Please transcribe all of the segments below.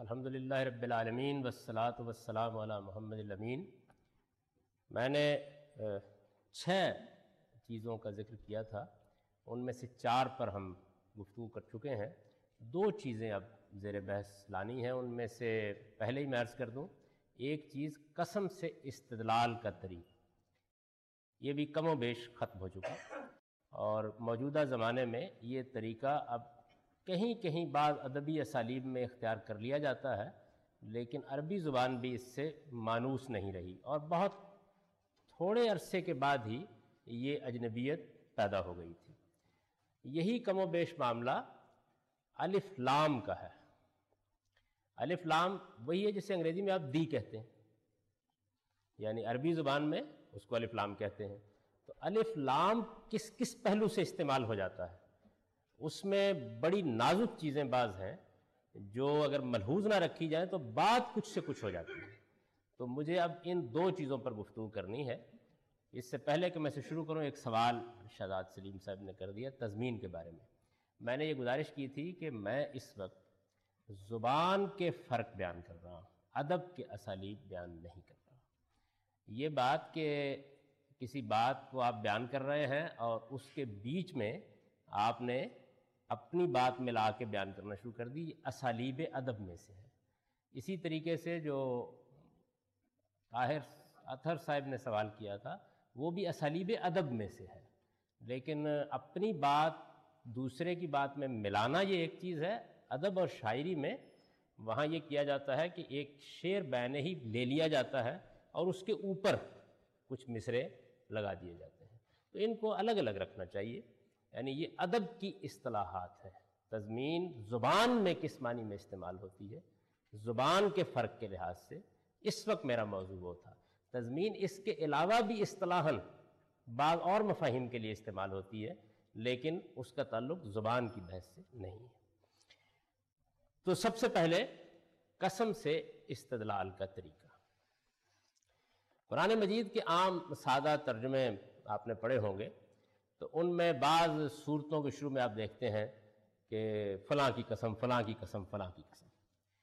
الحمدللہ رب العالمین والصلاة والسلام علی محمد الامین۔ میں نے 6 چیزوں کا ذکر کیا تھا، ان میں سے 4 پر ہم گفتگو کر چکے ہیں۔ 2 چیزیں اب زیر بحث لانی ہیں، ان میں سے پہلے ہی میں عرض کر دوں، ایک چیز قسم سے استدلال کا طریقہ، یہ بھی کم و بیش ختم ہو چکا، اور موجودہ زمانے میں یہ طریقہ اب کہیں کہیں بعض ادبی اسالیب میں اختیار کر لیا جاتا ہے، لیکن عربی زبان بھی اس سے مانوس نہیں رہی، اور بہت تھوڑے عرصے کے بعد ہی یہ اجنبیت پیدا ہو گئی تھی۔ یہی کم و بیش معاملہ الف لام کا ہے۔ الف لام وہی ہے جسے انگریزی میں آپ دی کہتے ہیں، یعنی عربی زبان میں اس کو الف لام کہتے ہیں۔ تو الف لام کس کس پہلو سے استعمال ہو جاتا ہے، اس میں بڑی نازک چیزیں بعض ہیں جو اگر ملحوظ نہ رکھی جائیں تو بات کچھ سے کچھ ہو جاتی ہے۔ تو مجھے اب ان 2 چیزوں پر گفتگو کرنی ہے۔ اس سے پہلے کہ میں سے شروع کروں، ایک سوال شہزاد سلیم صاحب نے کر دیا تضمین کے بارے میں نے یہ گزارش کی تھی کہ میں اس وقت زبان کے فرق بیان کر رہا ہوں، ادب کے اسالیب بیان نہیں کر رہا۔ یہ بات کہ کسی بات کو آپ بیان کر رہے ہیں اور اس کے بیچ میں آپ نے اپنی بات ملا کے بیان کرنا شروع کر دی، یہ اسالیب ادب میں سے ہے۔ اسی طریقے سے جو طاہر اطہر صاحب نے سوال کیا تھا، وہ بھی اسالیب ادب میں سے ہے، لیکن اپنی بات دوسرے کی بات میں ملانا یہ ایک چیز ہے۔ ادب اور شاعری میں وہاں یہ کیا جاتا ہے کہ ایک شعر بین ہی لے لیا جاتا ہے اور اس کے اوپر کچھ مصرے لگا دیے جاتے ہیں، تو ان کو الگ الگ رکھنا چاہیے۔ یعنی یہ ادب کی اصطلاحات ہیں۔ تضمین زبان میں کس معنی میں استعمال ہوتی ہے، زبان کے فرق کے لحاظ سے اس وقت میرا موضوع وہ تھا۔ تضمین اس کے علاوہ بھی اصطلاحاً بعض اور مفاہیم کے لیے استعمال ہوتی ہے، لیکن اس کا تعلق زبان کی بحث سے نہیں ہے۔ تو سب سے پہلے قسم سے استدلال کا طریقہ۔ قرآن مجید کے عام سادہ ترجمے آپ نے پڑھے ہوں گے، تو ان میں بعض صورتوں کے شروع میں آپ دیکھتے ہیں کہ فلاں کی قسم، فلاں کی قسم، فلاں کی قسم۔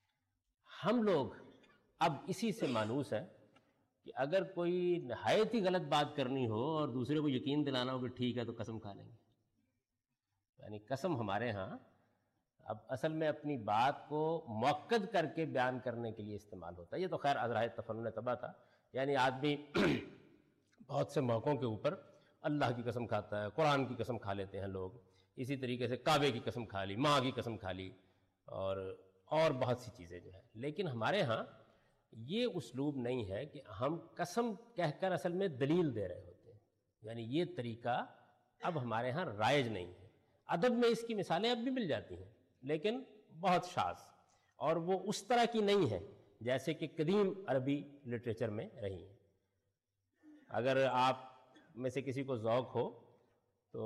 ہم لوگ اب اسی سے مانوس ہیں کہ اگر کوئی نہایت ہی غلط بات کرنی ہو اور دوسرے کو یقین دلانا ہو کہ ٹھیک ہے تو قسم کھا لیں گے۔ یعنی قسم ہمارے ہاں اب اصل میں اپنی بات کو مؤکد کر کے بیان کرنے کے لیے استعمال ہوتا ہے۔ یہ تو خیر ازراہ تفنن طبع تھا، یعنی آدمی بہت سے موقعوں کے اوپر اللہ کی قسم کھاتا ہے، قرآن کی قسم کھا لیتے ہیں لوگ، اسی طریقے سے کعبے کی قسم کھا لی، ماں کی قسم کھا لی، اور بہت سی چیزیں جو ہیں۔ لیکن ہمارے ہاں یہ اسلوب نہیں ہے کہ ہم قسم کہہ کر اصل میں دلیل دے رہے ہوتے ہیں، یعنی یہ طریقہ اب ہمارے ہاں رائج نہیں ہے۔ ادب میں اس کی مثالیں اب بھی مل جاتی ہیں، لیکن بہت شاذ، اور وہ اس طرح کی نہیں ہے جیسے کہ قدیم عربی لٹریچر میں رہی ہیں۔ اگر آپ میں سے کسی کو ذوق ہو تو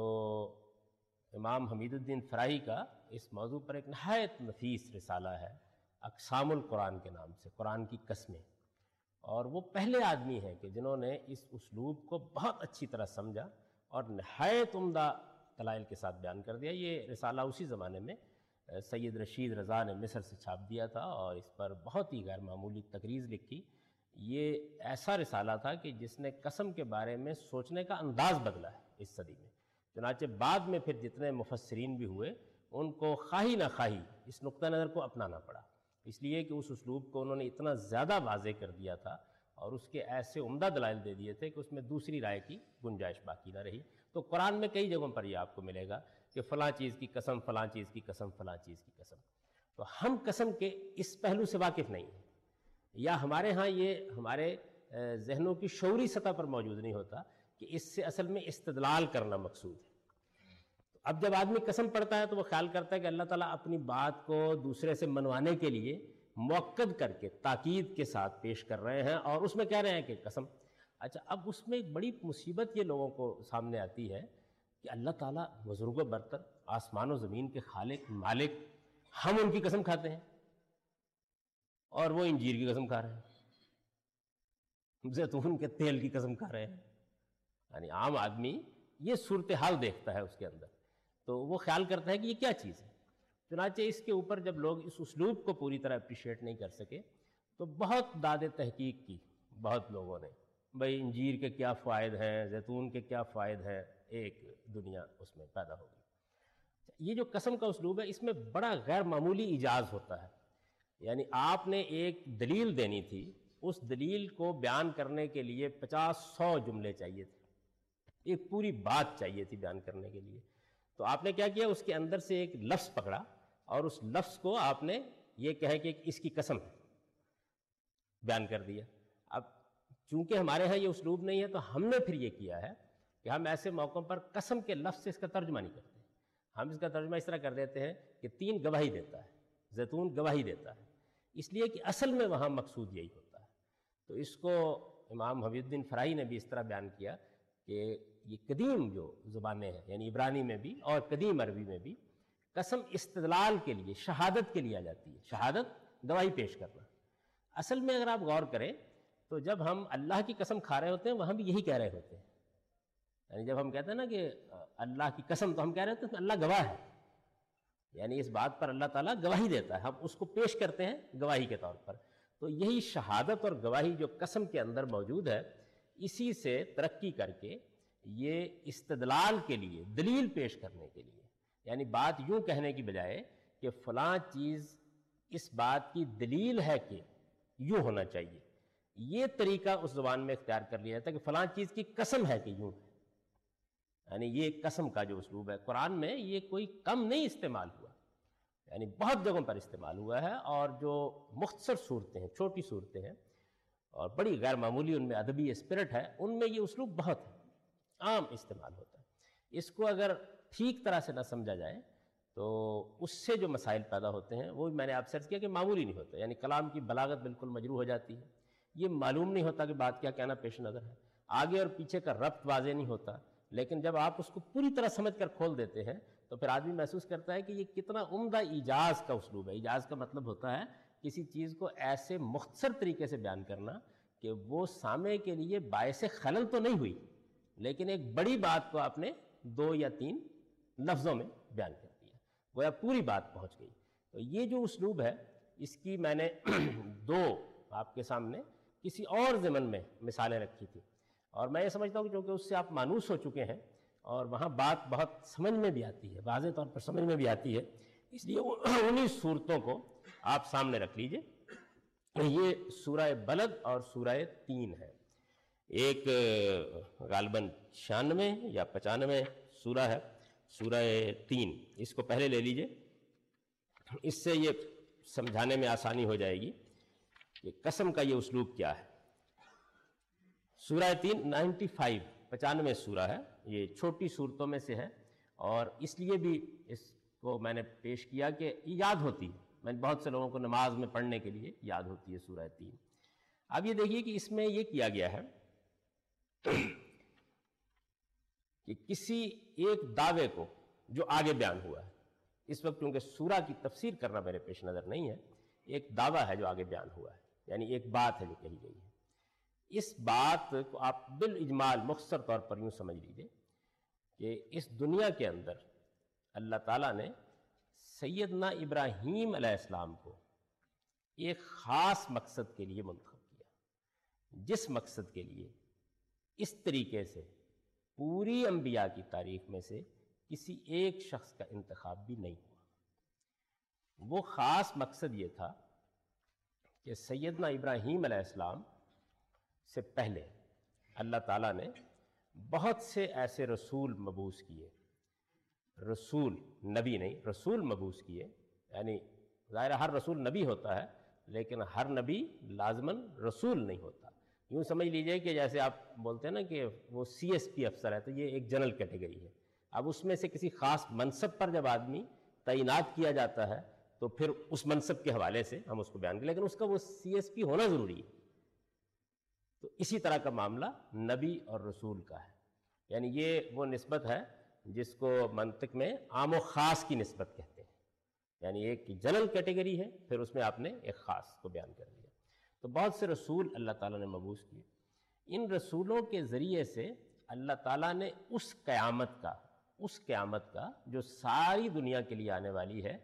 امام حمید الدین فراہی کا اس موضوع پر ایک نہایت نفیس رسالہ ہے، اقسام القرآن کے نام سے، قرآن کی قسمیں، اور وہ پہلے آدمی ہیں کہ جنہوں نے اس اسلوب کو بہت اچھی طرح سمجھا اور نہایت عمدہ دلائل کے ساتھ بیان کر دیا۔ یہ رسالہ اسی زمانے میں سید رشید رضا نے مصر سے چھاپ دیا تھا، اور اس پر بہت ہی غیر معمولی تقریض لکھی۔ یہ ایسا رسالہ تھا کہ جس نے قسم کے بارے میں سوچنے کا انداز بدلا ہے اس صدی میں۔ چنانچہ بعد میں پھر جتنے مفسرین بھی ہوئے، ان کو خواہی نہ خواہی اس نقطہ نظر کو اپنانا پڑا، اس لیے کہ اس اسلوب کو انہوں نے اتنا زیادہ واضح کر دیا تھا اور اس کے ایسے عمدہ دلائل دے دیے تھے کہ اس میں دوسری رائے کی گنجائش باقی نہ رہی۔ تو قرآن میں کئی جگہوں پر یہ آپ کو ملے گا کہ فلاں چیز کی قسم، فلاں چیز کی قسم، فلاں چیز کی قسم۔ تو ہم قسم کے اس پہلو سے واقف نہیں ہیں، یا ہمارے ہاں یہ ہمارے ذہنوں کی شعوری سطح پر موجود نہیں ہوتا کہ اس سے اصل میں استدلال کرنا مقصود ہے۔ تو اب جب آدمی قسم پڑھتا ہے تو وہ خیال کرتا ہے کہ اللہ تعالیٰ اپنی بات کو دوسرے سے منوانے کے لیے مؤکد کر کے تاکید کے ساتھ پیش کر رہے ہیں، اور اس میں کہہ رہے ہیں کہ قسم۔ اچھا، اب اس میں ایک بڑی مصیبت یہ لوگوں کو سامنے آتی ہے کہ اللہ تعالیٰ بزرگ و برتر، آسمان و زمین کے خالق مالک، ہم ان کی قسم کھاتے ہیں اور وہ انجیر کی قسم کھا رہے ہیں، زیتون کے تیل کی قسم کھا رہے ہیں۔ یعنی عام آدمی یہ صورتحال دیکھتا ہے اس کے اندر، تو وہ خیال کرتا ہے کہ یہ کیا چیز ہے۔ چنانچہ اس کے اوپر جب لوگ اس اسلوب کو پوری طرح اپریشیٹ نہیں کر سکے تو بہت داد تحقیق کی بہت لوگوں نے، بھئی انجیر کے کیا فوائد ہیں، زیتون کے کیا فوائد ہیں، ایک دنیا اس میں پیدا ہوگی۔ یہ جو قسم کا اسلوب ہے اس میں بڑا غیر معمولی ایجاز ہوتا ہے، یعنی آپ نے ایک دلیل دینی تھی، اس دلیل کو بیان کرنے کے لیے 50-100 جملے چاہیے تھے، ایک پوری بات چاہیے تھی بیان کرنے کے لیے۔ تو آپ نے کیا کیا، اس کے اندر سے ایک لفظ پکڑا اور اس لفظ کو آپ نے یہ کہے کہ اس کی قسم ہے بیان کر دیا۔ اب چونکہ ہمارے ہاں یہ اسلوب نہیں ہے تو ہم نے پھر یہ کیا ہے کہ ہم ایسے موقعوں پر قسم کے لفظ سے اس کا ترجمہ نہیں کرتے، ہم اس کا ترجمہ اس طرح کر دیتے ہیں کہ 3 گواہی دیتا ہے، زیتون گواہی دیتا ہے، اس لیے کہ اصل میں وہاں مقصود یہی ہوتا ہے۔ تو اس کو امام حبیب الدین فرائی نے بھی اس طرح بیان کیا کہ یہ قدیم جو زبانیں ہیں، یعنی عبرانی میں بھی اور قدیم عربی میں بھی قسم استدلال کے لیے، شہادت کے لیے آ جاتی ہے، شہادت گواہی پیش کرنا۔ اصل میں اگر آپ غور کریں تو جب ہم اللہ کی قسم کھا رہے ہوتے ہیں وہاں بھی یہی کہہ رہے ہوتے ہیں، یعنی جب ہم کہتے ہیں نا کہ اللہ کی قسم، تو ہم کہہ رہے ہوتے ہیں اللہ گواہ ہے، یعنی اس بات پر اللہ تعالیٰ گواہی دیتا ہے، ہم اس کو پیش کرتے ہیں گواہی کے طور پر۔ تو یہی شہادت اور گواہی جو قسم کے اندر موجود ہے، اسی سے ترقی کر کے یہ استدلال کے لیے، دلیل پیش کرنے کے لیے، یعنی بات یوں کہنے کی بجائے کہ فلاں چیز اس بات کی دلیل ہے کہ یوں ہونا چاہیے، یہ طریقہ اس زبان میں اختیار کر لیا جاتا ہے کہ فلاں چیز کی قسم ہے کہ یوں ہے، یعنی یہ قسم کا جو اسلوب ہے قرآن میں یہ کوئی کم نہیں استعمال ہوا، یعنی بہت جگہوں پر استعمال ہوا ہے، اور جو مختصر صورتیں ہیں، چھوٹی صورتیں ہیں اور بڑی غیر معمولی ان میں ادبی اسپرٹ ہے، ان میں یہ اسلوب بہت ہے، عام استعمال ہوتا ہے۔ اس کو اگر ٹھیک طرح سے نہ سمجھا جائے تو اس سے جو مسائل پیدا ہوتے ہیں وہ میں نے آپ سے عرض کیا کہ معمولی نہیں ہوتا، یعنی کلام کی بلاغت بالکل مجروح ہو جاتی ہے، یہ معلوم نہیں ہوتا کہ بات کیا کہنا پیش نظر ہے، آگے اور پیچھے کا ربط واضح نہیں ہوتا، لیکن جب آپ اس کو پوری طرح سمجھ کر کھول دیتے ہیں تو پھر آدمی محسوس کرتا ہے کہ یہ کتنا عمدہ ایجاز کا اسلوب ہے۔ ایجاز کا مطلب ہوتا ہے کسی چیز کو ایسے مختصر طریقے سے بیان کرنا کہ وہ سامع کے لیے باعث خلل تو نہیں ہوئی، لیکن ایک بڑی بات کو آپ نے 2 یا 3 لفظوں میں بیان کر دیا، گویا پوری بات پہنچ گئی۔ تو یہ جو اسلوب ہے اس کی میں نے 2 آپ کے سامنے کسی اور ضمن میں مثالیں رکھی تھی، اور میں یہ سمجھتا ہوں کہ چونکہ اس سے آپ مانوس ہو چکے ہیں اور وہاں بات بہت سمجھ میں بھی آتی ہے، واضح طور پر سمجھ میں بھی آتی ہے، اس لیے انہی صورتوں کو آپ سامنے رکھ لیجئے۔ یہ سورہ بلد اور سورہ 3 ہے، ایک غالباً 96 یا 95 سورہ ہے، سورہ 3، اس کو پہلے لے لیجئے، اس سے یہ سمجھانے میں آسانی ہو جائے گی کہ قسم کا یہ اسلوب کیا ہے۔ سورہ 3 95 سورہ ہے، یہ چھوٹی صورتوں میں سے ہے، اور اس لیے بھی اس کو میں نے پیش کیا کہ یاد ہوتی ہے، میں بہت سے لوگوں کو نماز میں پڑھنے کے لیے یاد ہوتی ہے سورہ 3۔ اب یہ دیکھیے کہ اس میں یہ کیا گیا ہے کہ کسی ایک دعوے کو جو آگے بیان ہوا ہے، اس وقت کیونکہ سورہ کی تفسیر کرنا میرے پیش نظر نہیں ہے، ایک دعویٰ ہے جو آگے بیان ہوا ہے، یعنی ایک بات ہے جو کہی گئی ہے۔ اس بات کو آپ بالاجمال مختصر طور پر یوں سمجھ لیجئے کہ اس دنیا کے اندر اللہ تعالیٰ نے سیدنا ابراہیم علیہ السلام کو ایک خاص مقصد کے لیے منتخب کیا، جس مقصد کے لیے اس طریقے سے پوری انبیاء کی تاریخ میں سے کسی ایک شخص کا انتخاب بھی نہیں ہوا۔ وہ خاص مقصد یہ تھا کہ سیدنا ابراہیم علیہ السلام سے پہلے اللہ تعالیٰ نے بہت سے ایسے رسول مبعوث کیے، رسول نبی نہیں، رسول مبعوث کیے، یعنی ظاہر ہر رسول نبی ہوتا ہے لیکن ہر نبی لازماً رسول نہیں ہوتا۔ یوں سمجھ لیجئے کہ جیسے آپ بولتے ہیں نا کہ وہ CSP افسر ہے تو یہ ایک جنرل کیٹیگری ہے، اب اس میں سے کسی خاص منصب پر جب آدمی تعینات کیا جاتا ہے تو پھر اس منصب کے حوالے سے ہم اس کو بیان کریں، لیکن اس کا وہ CSP ہونا ضروری ہے۔ تو اسی طرح کا معاملہ نبی اور رسول کا ہے، یعنی یہ وہ نسبت ہے جس کو منطق میں عام و خاص کی نسبت کہتے ہیں، یعنی ایک جنرل کیٹیگری ہے پھر اس میں آپ نے ایک خاص کو بیان کر دیا۔ تو بہت سے رسول اللہ تعالیٰ نے مبعوث کیے، ان رسولوں کے ذریعے سے اللہ تعالیٰ نے اس قیامت کا جو ساری دنیا کے لیے آنے والی ہے،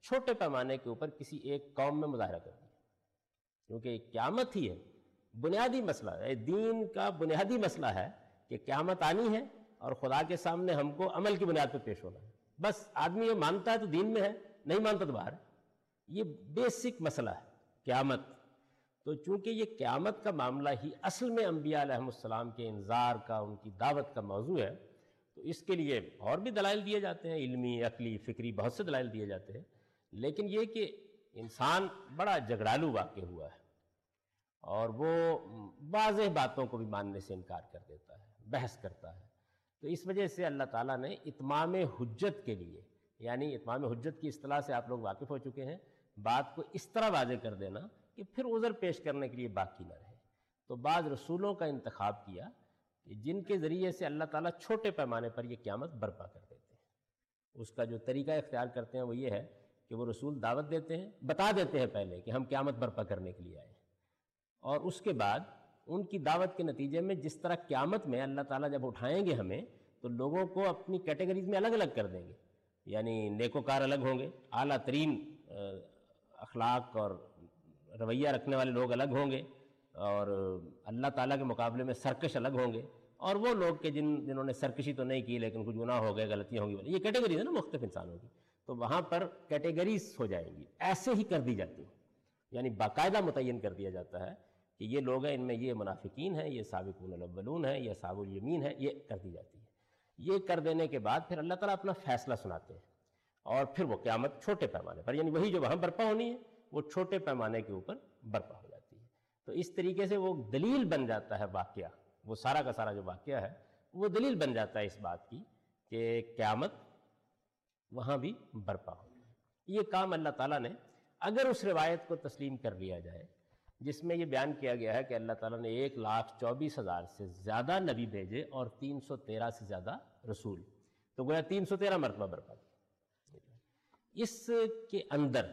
چھوٹے پیمانے کے اوپر کسی ایک قوم میں مظاہرہ کر دیا، کیونکہ قیامت ہی ہے بنیادی مسئلہ ہے، دین کا بنیادی مسئلہ ہے کہ قیامت آنی ہے اور خدا کے سامنے ہم کو عمل کی بنیاد پہ پیش ہونا ہے۔ بس آدمی یہ مانتا ہے تو دین میں ہے، نہیں مانتا تو باہر ہے۔ یہ بیسک مسئلہ ہے قیامت۔ تو چونکہ یہ قیامت کا معاملہ ہی اصل میں انبیاء علیہ السلام کے انذار کا، ان کی دعوت کا موضوع ہے، تو اس کے لیے اور بھی دلائل دیے جاتے ہیں، علمی، عقلی، فکری، بہت سے دلائل دیے جاتے ہیں، لیکن یہ کہ انسان بڑا جھگڑالو واقع ہوا ہے اور وہ واضح باتوں کو بھی ماننے سے انکار کر دیتا ہے، بحث کرتا ہے۔ تو اس وجہ سے اللہ تعالیٰ نے اتمام حجت کے لیے، یعنی اتمام حجت کی اصطلاح سے آپ لوگ واقف ہو چکے ہیں، بات کو اس طرح واضح کر دینا کہ پھر عذر پیش کرنے کے لیے باقی نہ رہے، تو بعض رسولوں کا انتخاب کیا کہ جن کے ذریعے سے اللہ تعالیٰ چھوٹے پیمانے پر یہ قیامت برپا کر دیتے ہیں۔ اس کا جو طریقہ اختیار کرتے ہیں وہ یہ ہے کہ وہ رسول دعوت دیتے ہیں، بتا دیتے ہیں پہلے کہ ہم قیامت برپا کرنے کے لیے آئے ہیں، اور اس کے بعد ان کی دعوت کے نتیجے میں جس طرح قیامت میں اللہ تعالیٰ جب اٹھائیں گے ہمیں تو لوگوں کو اپنی کیٹیگریز میں الگ الگ کر دیں گے، یعنی نیکوکار الگ ہوں گے، اعلیٰ ترین اخلاق اور رویہ رکھنے والے لوگ الگ ہوں گے، اور اللہ تعالیٰ کے مقابلے میں سرکش الگ ہوں گے، اور وہ لوگ کہ جنہوں نے سرکشی تو نہیں کی لیکن کچھ گناہ ہو گئے، غلطیاں ہوں گی، یہ کیٹیگریز ہے نا مختلف انسانوں کی، تو وہاں پر کیٹیگریز ہو جائیں گی، ایسے ہی کر دی جاتی ہیں، یعنی باقاعدہ متعین کر دیا جاتا ہے کہ یہ لوگ ہیں، ان میں یہ منافقین ہیں، یہ سابقون الاولون ہیں، یہ اصحاب الیمین ہیں، یہ کر دی جاتی ہے۔ یہ کر دینے کے بعد پھر اللہ تعالیٰ اپنا فیصلہ سناتے ہیں، اور پھر وہ قیامت چھوٹے پیمانے پر، یعنی وہی جو وہاں برپا ہونی ہے وہ چھوٹے پیمانے کے اوپر برپا ہو جاتی ہے۔ تو اس طریقے سے وہ دلیل بن جاتا ہے واقعہ، وہ سارا کا سارا جو واقعہ ہے وہ دلیل بن جاتا ہے اس بات کی کہ قیامت وہاں بھی برپا ہوگی۔ یہ کام اللہ تعالیٰ نے، اگر اس روایت کو تسلیم کر لیا جائے جس میں یہ بیان کیا گیا ہے کہ اللہ تعالیٰ نے 1,24,000 سے زیادہ نبی بھیجے اور 313 سے زیادہ رسول، تو گویا 313 مرتبہ برپا کیا۔ اس کے اندر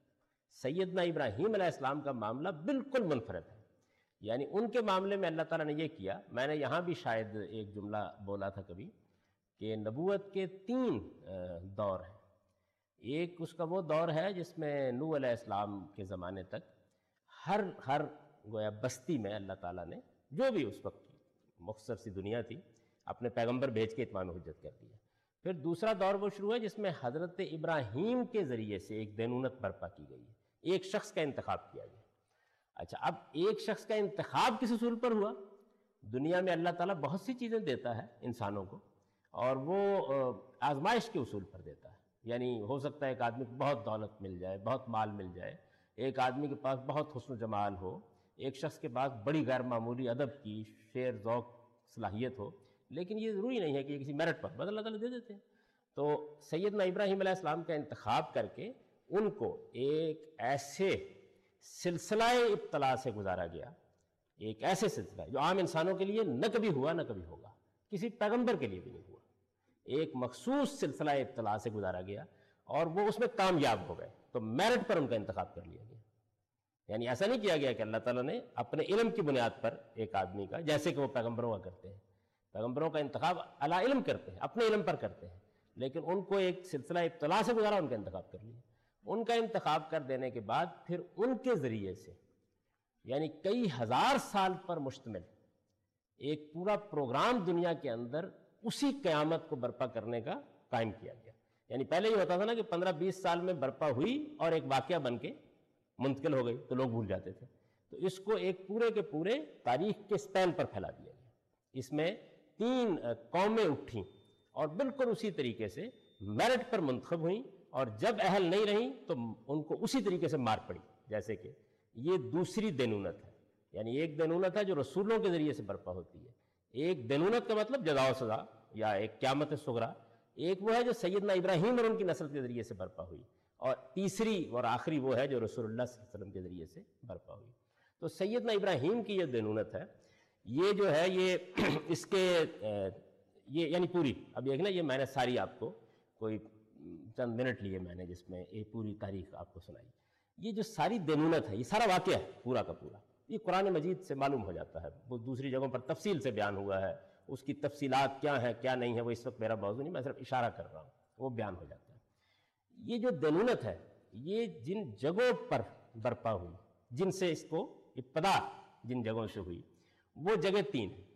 سیدنا ابراہیم علیہ السلام کا معاملہ بالکل منفرد ہے، یعنی ان کے معاملے میں اللہ تعالیٰ نے یہ کیا، میں نے یہاں بھی شاید ایک جملہ بولا تھا کبھی کہ نبوت کے 3 دور ہیں۔ ایک اس کا وہ دور ہے جس میں نوح علیہ السلام کے زمانے تک ہر گویا بستی میں اللہ تعالیٰ نے جو بھی اس وقت مختصر سی دنیا تھی اپنے پیغمبر بھیج کے اتمام حجت کر دیا۔ پھر دوسرا دور وہ شروع ہے جس میں حضرت ابراہیم کے ذریعے سے ایک دینونت برپا کی گئی ہے، ایک شخص کا انتخاب کیا گیا۔ اچھا، اب ایک شخص کا انتخاب کس اصول پر ہوا؟ دنیا میں اللہ تعالیٰ بہت سی چیزیں دیتا ہے انسانوں کو، اور وہ آزمائش کے اصول پر دیتا ہے، یعنی ہو سکتا ہے ایک آدمی کو بہت دولت مل جائے، بہت مال مل جائے، ایک آدمی کے پاس بہت حسن و جمال ہو، ایک شخص کے پاس بڑی غیر معمولی ادب کی، شعر، ذوق، صلاحیت ہو، لیکن یہ ضروری نہیں ہے کہ یہ کسی میرٹ پر، بس اللہ تعالیٰ دے دیتے ہیں۔ تو سیدنا ابراہیم علیہ السلام کا انتخاب کر کے ان کو ایک ایسے سلسلہ ابتلا سے گزارا گیا، ایک ایسے سلسلہ جو عام انسانوں کے لیے نہ کبھی ہوا نہ کبھی ہوگا، کسی پیغمبر کے لیے بھی نہیں ہوا، ایک مخصوص سلسلہ ابتلا سے گزارا گیا اور وہ اس میں کامیاب ہو گئے، تو میرٹ پر ان کا انتخاب کر لیا گیا۔ یعنی ایسا نہیں کیا گیا کہ اللہ تعالیٰ نے اپنے علم کی بنیاد پر ایک آدمی کا، جیسے کہ وہ پیغمبروں کا کرتے ہیں، پیغمبروں کا انتخاب علی علم کرتے ہیں، اپنے علم پر کرتے ہیں، لیکن ان کو ایک سلسلہ ابتلا سے گزارا، ان کا انتخاب کر لیا۔ ان کا انتخاب کر دینے کے بعد پھر ان کے ذریعے سے یعنی کئی ہزار سال پر مشتمل ایک پورا پروگرام دنیا کے اندر اسی قیامت کو برپا کرنے کا قائم کیا گیا۔ یعنی پہلے یہ ہوتا تھا نا کہ 15-20 سال میں برپا ہوئی اور ایک واقعہ بن کے منتقل ہو گئی تو لوگ بھول جاتے تھے، تو اس کو ایک پورے کے پورے تاریخ کے سپین پر پھیلا دیا گیا۔ اس میں 3 قومیں اٹھیں اور بالکل اسی طریقے سے میرٹ پر منتخب ہوئیں، اور جب اہل نہیں رہیں تو ان کو اسی طریقے سے مار پڑی۔ جیسے کہ یہ دوسری دینونت ہے، یعنی ایک دینونت ہے جو رسولوں کے ذریعے سے برپا ہوتی ہے، ایک دینونت کا مطلب جزا و سزا یا ایک قیامت صغریٰ، ایک وہ ہے جو سیدنا ابراہیم اور ان کی نسل کے ذریعے سے برپا ہوئی، اور تیسری اور آخری وہ ہے جو رسول اللہ صلی اللہ علیہ وسلم کے ذریعے سے برپا ہوئی۔ تو سیدنا ابراہیم کی یہ دینونت ہے، یہ جو ہے یہ اس کے یہ یعنی پوری، اب ایک نا یہ میں نے ساری آپ کو کوئی چند منٹ لیے میں نے جس میں یہ پوری تاریخ آپ کو سنائی، یہ جو ساری دینونت ہے یہ سارا واقعہ ہے پورا کا پورا، یہ قرآن مجید سے معلوم ہو جاتا ہے، وہ دوسری جگہوں پر تفصیل سے بیان ہوا ہے، اس کی تفصیلات کیا ہیں کیا نہیں ہے وہ اس وقت میرا موضوع نہیں، میں صرف اشارہ کر رہا ہوں، وہ بیان ہو جاتا ہے۔ یہ جو دینونت ہے یہ جن جگہوں پر برپا ہوئی، جن سے اس کو ابتدا جن جگہوں سے ہوئی، وہ جگہ 3 ہیں۔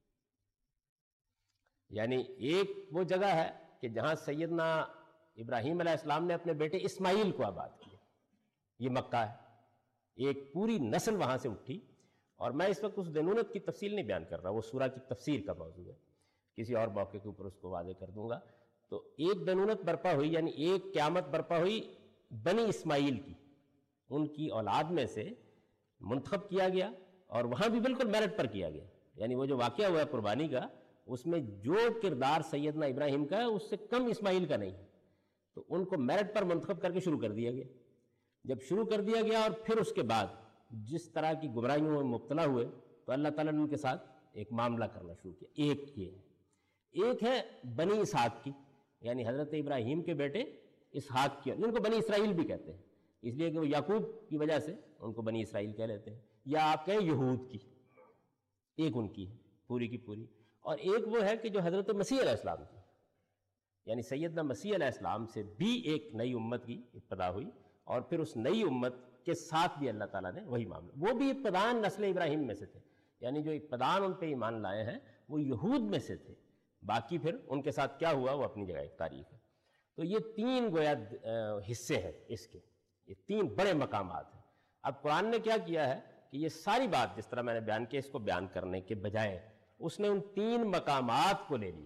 یعنی ایک وہ جگہ ہے کہ جہاں سیدنا ابراہیم علیہ السلام نے اپنے بیٹے اسماعیل کو آباد کیا، یہ مکہ ہے، ایک پوری نسل وہاں سے اٹھی۔ اور میں اس وقت اس دینونت کی تفصیل نہیں بیان کر رہا، وہ سورہ کی تفسیر کا موضوع ہے، کسی اور موقع کے اوپر اس کو واضح کر دوں گا۔ تو ایک دینونت برپا ہوئی، یعنی ایک قیامت برپا ہوئی بنی اسماعیل کی، ان کی اولاد میں سے منتخب کیا گیا، اور وہاں بھی بالکل میرٹ پر کیا گیا۔ یعنی وہ جو واقعہ ہوا ہے قربانی کا، اس میں جو کردار سیدنا ابراہیم کا ہے اس سے کم اسماعیل کا نہیں ہے، تو ان کو میرٹ پر منتخب کر کے شروع کر دیا گیا۔ جب شروع کر دیا گیا اور پھر اس کے بعد جس طرح کی گمراہیوں میں مبتلا ہوئے، تو اللہ تعالیٰ نے ان کے ساتھ ایک معاملہ کرنا شروع کیا۔ ایک ہے بنی اسحاق کی، یعنی حضرت ابراہیم کے بیٹے اسحاق کی، جن کو بنی اسرائیل بھی کہتے ہیں، اس لیے کہ وہ یعقوب کی وجہ سے ان کو بنی اسرائیل کہہ لیتے ہیں، یا آپ کہیں یہود کی۔ ایک ان کی ہے پوری کی پوری، اور ایک وہ ہے کہ جو حضرت مسیح علیہ السلام کی، یعنی سیدنا مسیح علیہ السلام سے بھی ایک نئی امت کی ابتدا ہوئی، اور پھر اس نئی امت کے ساتھ بھی اللہ تعالیٰ نے وہی معاملہ، وہ بھی ابتداً نسل ابراہیم میں سے تھے، یعنی جو ابتداً ان پہ ایمان لائے ہیں وہ یہود میں سے تھے، باقی پھر ان کے ساتھ کیا ہوا وہ اپنی جگہ ایک تاریخ ہے۔ تو یہ 3 گویا حصے ہیں اس کے، یہ 3 بڑے مقامات ہیں۔ اب قرآن نے کیا کیا ہے کہ یہ ساری بات جس طرح میں نے بیان کیا، اس کو بیان کرنے کے بجائے اس نے ان 3 مقامات کو لے لیا۔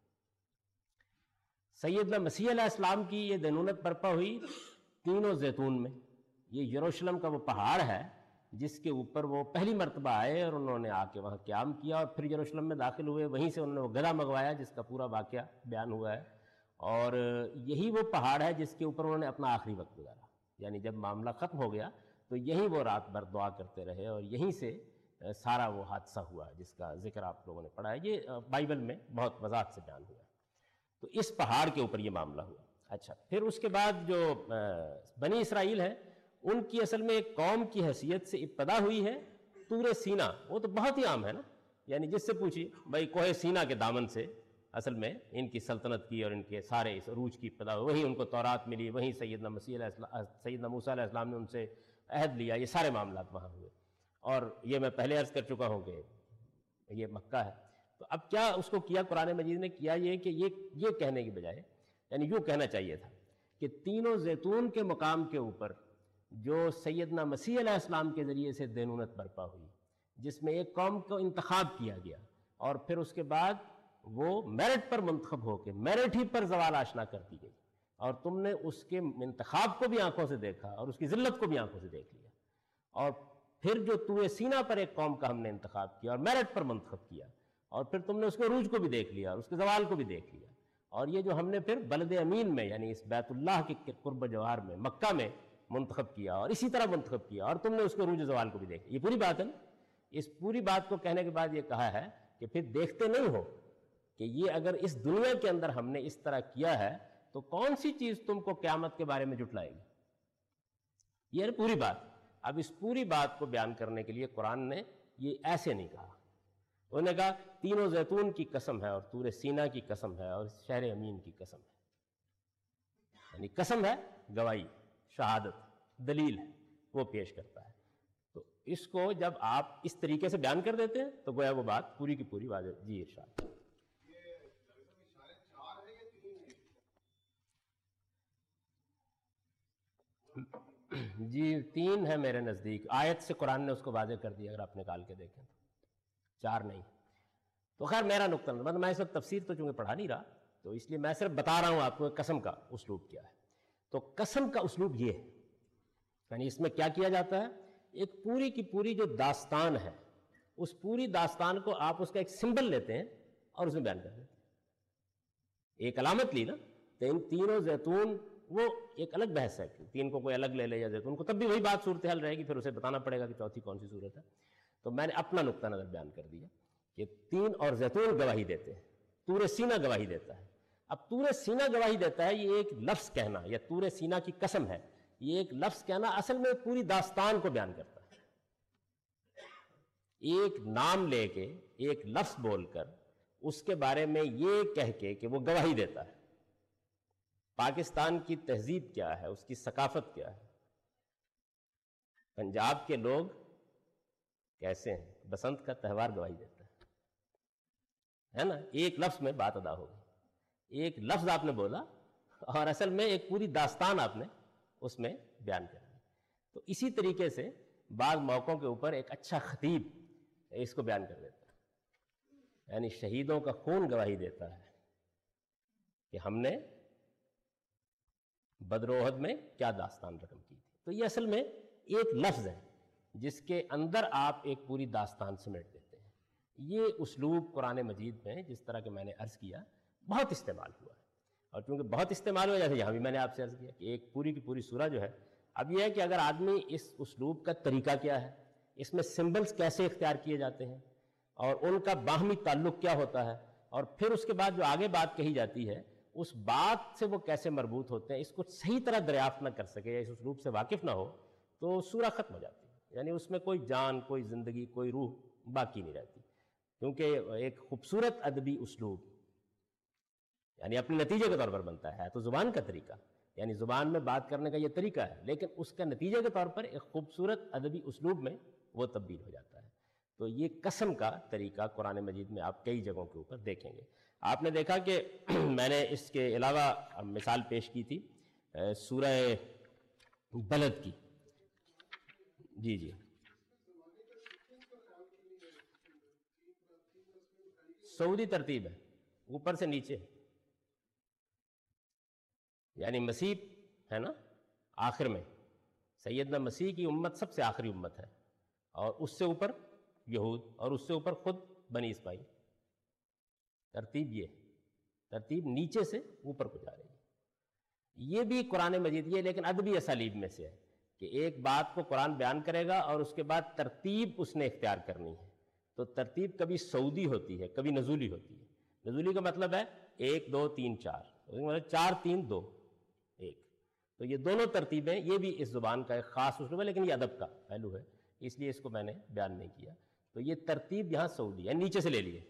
سیدنا مسیح علیہ السلام کی یہ دینونت برپا ہوئی تینوں زیتون میں، یہ یروشلم کا وہ پہاڑ ہے جس کے اوپر وہ پہلی مرتبہ آئے اور انہوں نے آ کے وہاں قیام کیا، اور پھر یروشلم میں داخل ہوئے، وہیں سے انہوں نے وہ گدھا منگوایا جس کا پورا واقعہ بیان ہوا ہے، اور یہی وہ پہاڑ ہے جس کے اوپر انہوں نے اپنا آخری وقت گزارا۔ یعنی جب معاملہ ختم ہو گیا تو یہیں وہ رات بھر دعا کرتے رہے، اور یہیں سے سارا وہ حادثہ ہوا جس کا ذکر آپ لوگوں نے پڑھا ہے، یہ بائبل میں بہت وضاحت سے بیان ہوا ہے۔ تو اس پہاڑ کے اوپر یہ معاملہ ہوا۔ اچھا، پھر اس کے بعد جو بنی اسرائیل ہے، ان کی اصل میں ایک قوم کی حیثیت سے ابتدا ہوئی ہے طور سینا، وہ تو بہت ہی عام ہے نا، یعنی جس سے پوچھیے بھائی کوہ سینا کے دامن سے اصل میں ان کی سلطنت کی اور ان کے سارے اس عروج کی ابتدا ہوئی، وہیں ان کو تورات ملی، وہیں سیدنا موسیٰ علیہ السلام نے ان سے عہد لیا، یہ سارے معاملات وہاں ہوئے۔ اور یہ میں پہلے عرض کر چکا ہوں کہ یہ مکہ ہے۔ تو اب کیا اس کو کیا قرآن مجید نے، کیا یہ کہ یہ کہنے کی بجائے، یعنی یوں کہنا چاہیے تھا کہ تینوں زیتون کے مقام کے اوپر جو سیدنا مسیح علیہ السلام کے ذریعے سے دینونت برپا ہوئی، جس میں ایک قوم کو انتخاب کیا گیا، اور پھر اس کے بعد وہ میرٹ پر منتخب ہو کے میرٹ ہی پر زوال آشنا کر دی گئی، اور تم نے اس کے انتخاب کو بھی آنکھوں سے دیکھا اور اس کی ذلت کو بھی آنکھوں سے دیکھ لیا، اور پھر جو طور سینا پر ایک قوم کا ہم نے انتخاب کیا اور میرٹ پر منتخب کیا، اور پھر تم نے اس کے عروج کو بھی دیکھ لیا اور اس کے زوال کو بھی دیکھ لیا، اور یہ جو ہم نے پھر بلد امین میں یعنی اس بیت اللہ کے قرب جوار میں مکہ میں منتخب کیا اور اسی طرح منتخب کیا، اور تم نے اس کے عروج و زوال کو بھی دیکھا، یہ پوری بات ہے نا۔ اس پوری بات کو کہنے کے بعد یہ کہا ہے کہ پھر دیکھتے نہیں ہو کہ یہ اگر اس دنیا کے اندر ہم نے اس طرح کیا ہے تو کون سی چیز تم کو قیامت کے بارے میں جھٹلائے گی، یہ پوری بات۔ اب اس پوری بات کو بیان کرنے کے لیے قرآن نے یہ ایسے نہیں کہا، انہوں نے کہا تینوں زیتون کی قسم ہے اور طور سینا کی قسم ہے اور شہر امین کی قسم ہے، یعنی قسم ہے، گواہی، شہادت، دلیل ہے، وہ پیش کرتا ہے۔ تو اس کو جب آپ اس طریقے سے بیان کر دیتے ہیں تو گویا وہ بات پوری کی پوری واضح۔ جی ارشاد۔ جی 3 ہے میرے نزدیک، آیت سے قرآن نے اس کو واضح کر دیا، اگر آپ نکال کے دیکھیں تو 4 نہیں۔ تو خیر میرا نقطہ نظر، میں اس وقت تفسیر تو چونکہ پڑھا نہیں رہا تو اس لیے میں صرف بتا رہا ہوں آپ کو قسم کا اسلوب کیا ہے۔ تو قسم کا اسلوب یہ ہے، یعنی اس میں کیا کیا جاتا ہے، ایک پوری کی پوری جو داستان ہے، اس پوری داستان کو آپ اس کا ایک سمبل لیتے ہیں اور اس میں بیان کر دیتے ہیں۔ ایک علامت لی نا، تو ان تینوں زیتون وہ ایک الگ بحث ہے، 3 کو کوئی الگ لے لے یا زیتون کو، تب بھی وہی بات صورتحال رہے گی، پھر اسے بتانا پڑے گا کہ چوتھی کون سی صورت ہے۔ تو میں نے اپنا نقطہ نظر بیان کر دیا کہ 3 اور زیتون گواہی دیتے ہیں، طور سینا گواہی دیتا ہے۔ اب طور سینا گواہی دیتا ہے، یہ ایک لفظ کہنا یا طور سینا کی قسم ہے، یہ ایک لفظ کہنا اصل میں پوری داستان کو بیان کرتا ہے۔ ایک نام لے کے، ایک لفظ بول کر اس کے بارے میں یہ کہہ کے کہ وہ گواہی دیتا ہے، پاکستان کی تہذیب کیا ہے، اس کی ثقافت کیا ہے، پنجاب کے لوگ کیسے ہیں، بسنت کا تہوار گواہی دیتا ہے نا. ایک لفظ میں بات ادا ہوگی، ایک لفظ آپ نے بولا اور اصل میں ایک پوری داستان آپ نے اس میں بیان کر دی. تو اسی طریقے سے بعض موقعوں کے اوپر ایک اچھا خطیب اس کو بیان کر دیتا ہے، یعنی شہیدوں کا خون گواہی دیتا ہے کہ ہم نے بدر و احد میں کیا داستان رقم کی تھی. تو یہ اصل میں ایک لفظ ہے جس کے اندر آپ ایک پوری داستان سمیٹ دیتے ہیں. یہ اسلوب قرآن مجید میں جس طرح کہ میں نے عرض کیا بہت استعمال ہوا ہے، اور چونکہ بہت استعمال ہوا جیسے یہاں بھی میں نے آپ سے عرض کیا کہ ایک پوری کی پوری سورہ جو ہے. اب یہ ہے کہ اگر آدمی اس اسلوب کا طریقہ کیا ہے، اس میں سمبلز کیسے اختیار کیے جاتے ہیں اور ان کا باہمی تعلق کیا ہوتا ہے، اور پھر اس کے بعد جو آگے بات کہی جاتی ہے اس بات سے وہ کیسے مربوط ہوتے ہیں، اس کو صحیح طرح دریافت نہ کر سکے یا اس اسلوب سے واقف نہ ہو تو سورہ ختم ہو جاتی ہے. یعنی اس میں کوئی جان، کوئی زندگی، کوئی روح باقی نہیں رہتی، کیونکہ ایک خوبصورت ادبی اسلوب یعنی اپنے نتیجے کے طور پر بنتا ہے تو زبان کا طریقہ، یعنی زبان میں بات کرنے کا یہ طریقہ ہے، لیکن اس کا نتیجے کے طور پر ایک خوبصورت ادبی اسلوب میں وہ تبدیل ہو جاتا ہے. تو یہ قسم کا طریقہ قرآن مجید میں آپ کئی جگہوں کے اوپر دیکھیں گے. آپ نے دیکھا کہ میں نے اس کے علاوہ مثال پیش کی تھی سورہ بلد کی. جی سعودی ترتیب ہے، اوپر سے نیچے، یعنی مسیح ہے نا آخر میں، سیدنا مسیح کی امت سب سے آخری امت ہے، اور اس سے اوپر یہود، اور اس سے اوپر خود بنی اسماعیل. ترتیب یہ ہے، ترتیب نیچے سے اوپر کو جا رہی ہے. یہ بھی قرآن مجید یہ لیکن ادبی اسالیب میں سے ہے کہ ایک بات کو قرآن بیان کرے گا اور اس کے بعد ترتیب اس نے اختیار کرنی ہے. تو ترتیب کبھی سعودی ہوتی ہے، کبھی نزولی ہوتی ہے. نزولی کا مطلب ہے 1 2 3 4، 4 3 2 1. تو یہ دونوں ترتیبیں یہ بھی اس زبان کا ایک خاص اسلوب ہے، لیکن یہ ادب کا پہلو ہے، اس لیے اس کو میں نے بیان نہیں کیا. تو یہ ترتیب یہاں سعودی ہے، نیچے سے لے لیے.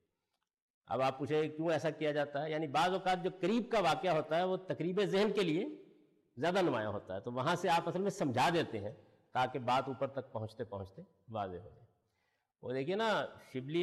اب آپ پوچھیں کیوں ایسا کیا جاتا ہے، یعنی بعض اوقات جو قریب کا واقعہ ہوتا ہے وہ تقریب ذہن کے لیے زیادہ نمایاں ہوتا ہے، تو وہاں سے آپ اصل میں سمجھا دیتے ہیں تاکہ بات اوپر تک پہنچتے پہنچتے واضح ہو جائے. وہ دیکھیے نا شبلی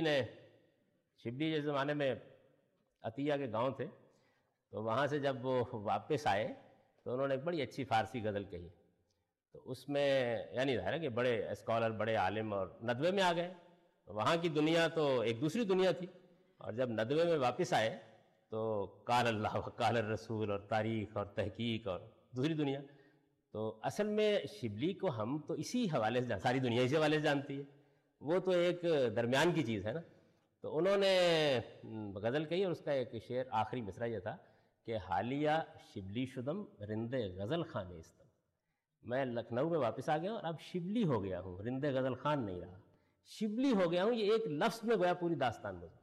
جس زمانے میں عطیہ کے گاؤں تھے، تو وہاں سے جب وہ واپس آئے تو انہوں نے ایک بڑی اچھی فارسی غزل کہی. تو اس میں یعنی ظاہر ہے کہ بڑے اسکالر، بڑے عالم اور ندوے میں آ گئے. وہاں کی دنیا تو ایک دوسری دنیا تھی، اور جب ندوے میں واپس آئے تو قال اللہ قال الرسول اور تاریخ اور تحقیق اور دوسری دنیا. تو اصل میں شبلی کو ہم تو اسی حوالے سے ساری دنیا اسی حوالے سے جانتی ہے، وہ تو ایک درمیان کی چیز ہے نا. تو انہوں نے غزل کہی اور اس کا ایک شعر آخری مصرع یہ تھا کہ حالیہ شبلی شدم رند غزل خان استم. میں لکھنؤ میں واپس آ گیا اور اب شبلی ہو گیا ہوں، رند غزل خان نہیں رہا، شبلی ہو گیا ہوں. یہ ایک لفظ میں گویا پوری داستان میں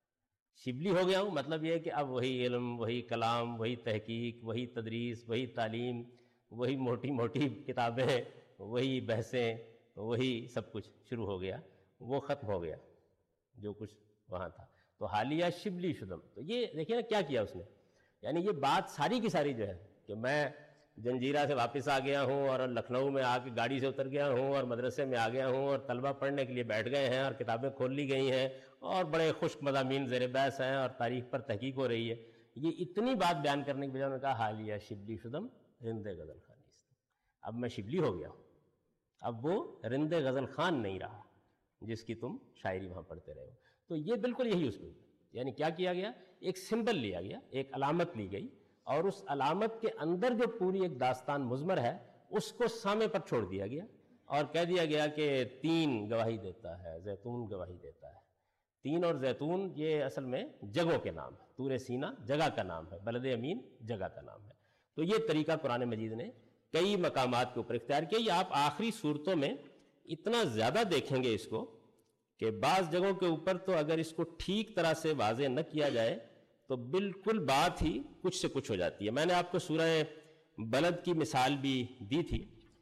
شبلی ہو گیا ہوں، مطلب یہ ہے کہ اب وہی علم، وہی کلام، وہی تحقیق، وہی تدریس، وہی تعلیم، وہی موٹی موٹی کتابیں، وہی بحثیں، وہی سب کچھ شروع ہو گیا، وہ ختم ہو گیا جو کچھ وہاں تھا. تو حالیہ شبلی شدم. تو یہ دیکھیے نا کیا کیا اس نے، یعنی یہ بات ساری کی ساری جو ہے کہ میں جنجیرہ سے واپس آ گیا ہوں اور لکھنؤ میں آ کے گاڑی سے اتر گیا ہوں اور مدرسے میں آ گیا ہوں اور طلبہ پڑھنے کے لیے بیٹھ گئے ہیں اور کتابیں کھول لی گئی ہیں اور بڑے خشک مضامین زیر بحث ہیں اور تاریخ پر تحقیق ہو رہی ہے. یہ اتنی بات بیان کرنے کے بجائے انہوں نے کہا حالیہ شبلی شدم رند غزل خان. اب میں شبلی ہو گیا ہوں، اب وہ رند غزل خان نہیں رہا جس کی تم شاعری وہاں پڑھتے رہے ہو. تو یہ بالکل یہی اسلوب ہے. یعنی کیا کیا گیا، ایک سمبل لیا گیا، ایک علامت لی گئی، اور اس علامت کے اندر جو پوری ایک داستان مضمر ہے اس کو سامنے پر چھوڑ دیا گیا اور کہہ دیا گیا کہ 3 گواہی دیتا ہے، زیتون گواہی دیتا ہے. 3 اور زیتون یہ اصل میں جگہوں کے نام ہے. طور سینا جگہ کا نام ہے، بلد امین جگہ کا نام ہے. تو یہ طریقہ قرآن مجید نے کئی مقامات کے اوپر اختیار کیا. یہ آپ آخری صورتوں میں اتنا زیادہ دیکھیں گے اس کو کہ بعض جگہوں کے اوپر تو اگر اس کو ٹھیک طرح سے واضح نہ کیا جائے تو بالکل بات ہی کچھ سے کچھ ہو جاتی ہے. میں نے آپ کو سورہ بلد کی مثال بھی دی تھی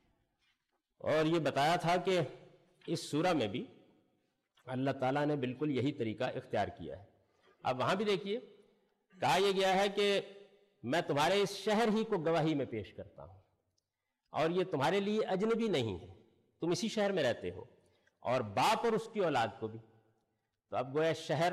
اور یہ بتایا تھا کہ اس سورہ میں بھی اللہ تعالیٰ نے بالکل یہی طریقہ اختیار کیا ہے. اب وہاں بھی دیکھیے کہا یہ گیا ہے کہ میں تمہارے اس شہر ہی کو گواہی میں پیش کرتا ہوں، اور یہ تمہارے لیے اجنبی نہیں ہے، تم اسی شہر میں رہتے ہو، اور باپ اور اس کی اولاد کو بھی۔ تو اب گویا شہر،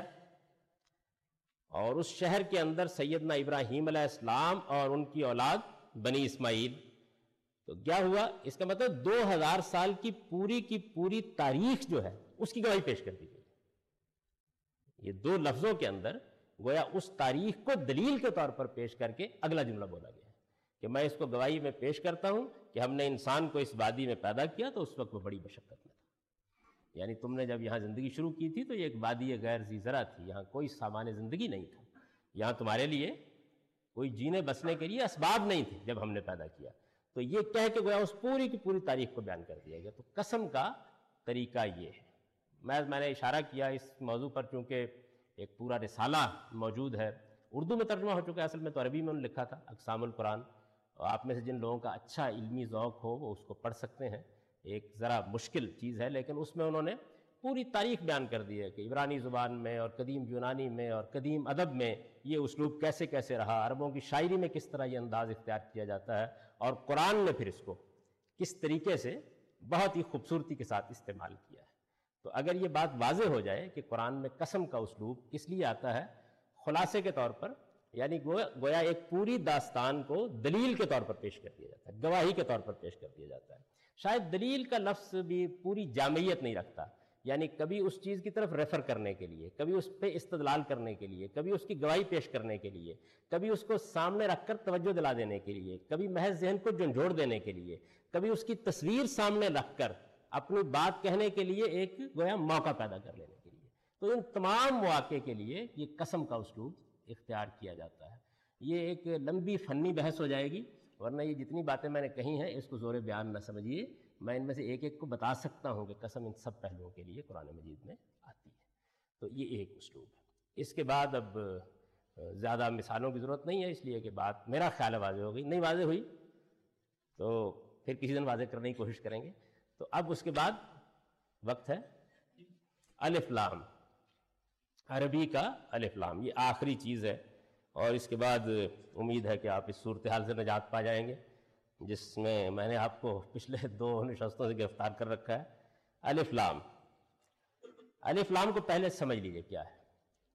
اور اس شہر کے اندر سیدنا ابراہیم علیہ السلام اور ان کی اولاد بنی اسماعیل، تو کیا ہوا؟ اس کا مطلب 2000 سال کی پوری تاریخ جو ہے اس کی گواہی پیش کر دی گئی۔ یہ دو لفظوں کے اندر گویا اس تاریخ کو دلیل کے طور پر پیش کر کے اگلا جملہ بولا گیا ہے کہ میں اس کو گواہی میں پیش کرتا ہوں کہ ہم نے انسان کو اس وادی میں پیدا کیا تو اس وقت وہ بڑی مشقت میں تھا۔ یعنی تم نے جب یہاں زندگی شروع کی تھی تو یہ ایک وادی غیر ذی زرع تھی، یہاں کوئی سامان زندگی نہیں تھا، یہاں تمہارے لیے کوئی جینے بسنے کے لیے اسباب نہیں تھے جب ہم نے پیدا کیا۔ تو یہ کہہ کے گویا اس پوری کی پوری تاریخ کو بیان کر دیا گیا۔ تو قسم کا طریقہ یہ ہے۔ میں نے اشارہ کیا اس موضوع پر چونکہ ایک پورا رسالہ موجود ہے، اردو میں ترجمہ ہو چکا ہے، اصل میں تو عربی میں انہوں نے لکھا تھا، اقسام القرآن۔ آپ میں سے جن لوگوں کا اچھا علمی ذوق ہو وہ اس کو پڑھ سکتے ہیں، ایک ذرا مشکل چیز ہے، لیکن اس میں انہوں نے پوری تاریخ بیان کر دی ہے کہ عبرانی زبان میں اور قدیم یونانی میں اور قدیم ادب میں یہ اسلوب کیسے کیسے رہا، عربوں کی شاعری میں کس طرح یہ انداز اختیار کیا جاتا ہے، اور قرآن نے پھر اس کو کس طریقے سے بہت ہی خوبصورتی کے ساتھ استعمال کیا ہے۔ تو اگر یہ بات واضح ہو جائے کہ قرآن میں قسم کا اسلوب کس لیے آتا ہے، خلاصے کے طور پر یعنی گویا ایک پوری داستان کو دلیل کے طور پر پیش کر دیا جاتا ہے، گواہی کے طور پر پیش کر دیا جاتا ہے۔ شاید دلیل کا لفظ بھی پوری جامعیت نہیں رکھتا، یعنی کبھی اس چیز کی طرف ریفر کرنے کے لیے، کبھی اس پہ استدلال کرنے کے لیے، کبھی اس کی گواہی پیش کرنے کے لیے، کبھی اس کو سامنے رکھ کر توجہ دلا دینے کے لیے، کبھی محض ذہن کو جھنجھوڑ دینے کے لیے، کبھی اس کی تصویر سامنے رکھ کر اپنی بات کہنے کے لیے ایک گویا موقع پیدا کر لینے کے لیے۔ تو ان تمام مواقع کے لیے یہ قسم کا اسلوب اختیار کیا جاتا ہے۔ یہ ایک لمبی فنی بحث ہو جائے گی، ورنہ یہ جتنی باتیں میں نے کہی ہیں اس کو زور بیان نہ سمجھیے، میں ان میں سے ایک ایک کو بتا سکتا ہوں کہ قسم ان سب پہلوؤں کے لیے قرآن مجید میں آتی ہے۔ تو یہ ایک اسلوب ہے۔ اس کے بعد اب زیادہ مثالوں کی ضرورت نہیں ہے، اس لیے کہ بات میرا خیال ہے واضح ہو گئی، نہیں واضح ہوئی تو پھر کسی دن واضح کرنے کی کوشش کریں گے۔ تو اب اس کے بعد وقت ہے الف لام، عربی کا الف لام، یہ آخری چیز ہے، اور اس کے بعد امید ہے کہ آپ اس صورتحال سے نجات پا جائیں گے جس میں نے آپ کو پچھلے 2 نشستوں سے گرفتار کر رکھا ہے۔ الف لام، الف لام کو پہلے سمجھ لیجئے کیا ہے۔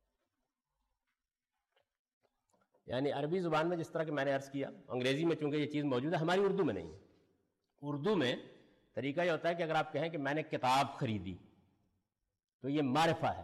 یعنی عربی زبان میں جس طرح کہ میں نے عرض کیا، انگریزی میں چونکہ یہ چیز موجود ہے، ہماری اردو میں نہیں ہے۔ اردو میں طریقہ یہ ہوتا ہے کہ اگر آپ کہیں کہ میں نے کتاب خریدی تو یہ معرفہ ہے،